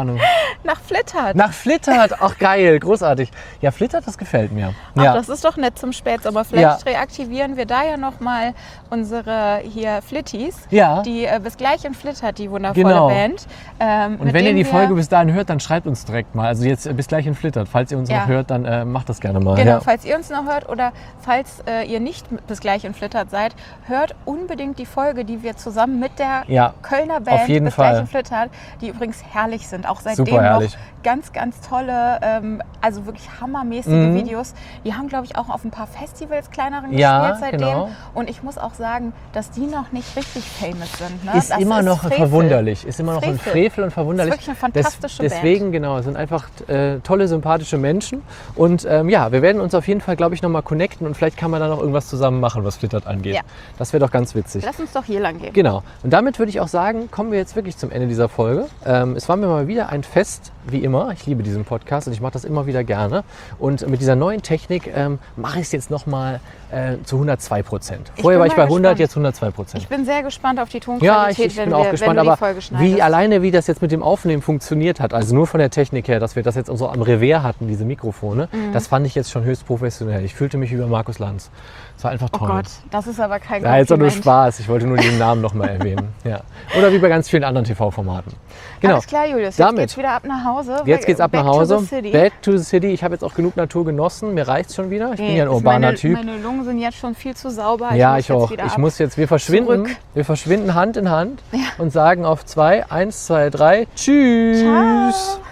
Nach Flittert. Nach Flittert. Ach geil, großartig. Ja, Flittert, das gefällt mir. Ach, Ja. das ist doch nett zum Spätsommer. Vielleicht Ja. reaktivieren wir da ja nochmal unsere hier Flittis. Ja. Die äh, bis gleich in Flittert, die wundervolle Genau. Band. Ähm, Und mit wenn ihr denen die wir- Folge bis dahin hört, dann schreibt uns direkt mal. Also jetzt äh, bis gleich in Flittert. Falls ihr uns Ja. noch hört, dann äh, macht das gerne mal. Genau, Ja. falls ihr uns noch hört oder falls äh, ihr nicht mit- bis gleich in Flittert seid, hört unbedingt die Folge, die wir zusammen mit der Ja, Kölner Band auf jeden bis Fall. gleich in Flittert, die übrigens herrlich sind, auch seitdem Super noch herrlich. ganz, ganz tolle, ähm, also wirklich hammermäßige Mhm. Videos. Die haben, glaube ich, auch auf ein paar Festivals kleineren Ja, gespielt seitdem. genau. Und ich muss auch sagen, dass die noch nicht richtig famous sind. Ne? Ist Das immer noch Frevel. verwunderlich. Ist immer noch ein Frevel. Frevel und verwunderlich. Das ist wirklich eine fantastische Band. Deswegen, genau, es sind einfach äh, tolle, sympathische Menschen. Und ähm, ja, wir werden uns auf jeden Fall, glaube ich, nochmal connecten und vielleicht kann man da noch irgendwas zusammen machen, was Flittert angeht. Ja. Das wäre doch ganz witzig. Lass uns doch hier lang gehen. Genau. Und damit würde ich auch sagen, kommen wir jetzt wirklich zum Ende dieser Folge. Ähm, es war mir mal wieder ein Fest, wie immer. Ich liebe diesen Podcast und ich mache das immer wieder gerne. Und mit dieser neuen Technik ähm, mache ich es jetzt nochmal äh, zu hundertzwei Prozent. Ich Vorher bin war ich mal bei hundert, gespannt. jetzt hundertzwei Prozent. Ich bin sehr gespannt auf die Ja, Tonqualität, ich, ich wenn, bin wir, auch gespannt, wenn du aber die Folge schneidest. wie alleine, wie das jetzt mit dem Aufnehmen funktioniert hat, also nur von der Technik her, dass wir das jetzt so am Revers hatten, diese Mikrofone, Mhm. das fand ich jetzt schon höchst professionell. Ich fühlte mich wie bei Markus Lanz. Das war einfach Oh toll. Gott, das ist aber kein Ja, jetzt auch nur Kompliment. Spaß. Ich wollte nur den Namen nochmal erwähnen. Ja. Oder wie bei ganz vielen anderen T V-Formaten. Genau. Alles klar, Julius. Jetzt Damit. geht's wieder ab nach Hause. Jetzt geht's ab Back nach Hause. To the city. Back to the city. Ich habe jetzt auch genug Natur genossen. Mir reicht's schon wieder. Ich bin Nee, ja ein ist urbaner meine, Typ. Meine Lungen sind jetzt schon viel zu sauber. Ja, muss ich jetzt auch. wieder Ich ab. muss jetzt, wir verschwinden, Zurück. wir verschwinden Hand in Hand Ja. und sagen auf zwei, eins, zwei, drei, tschüss. Ciao.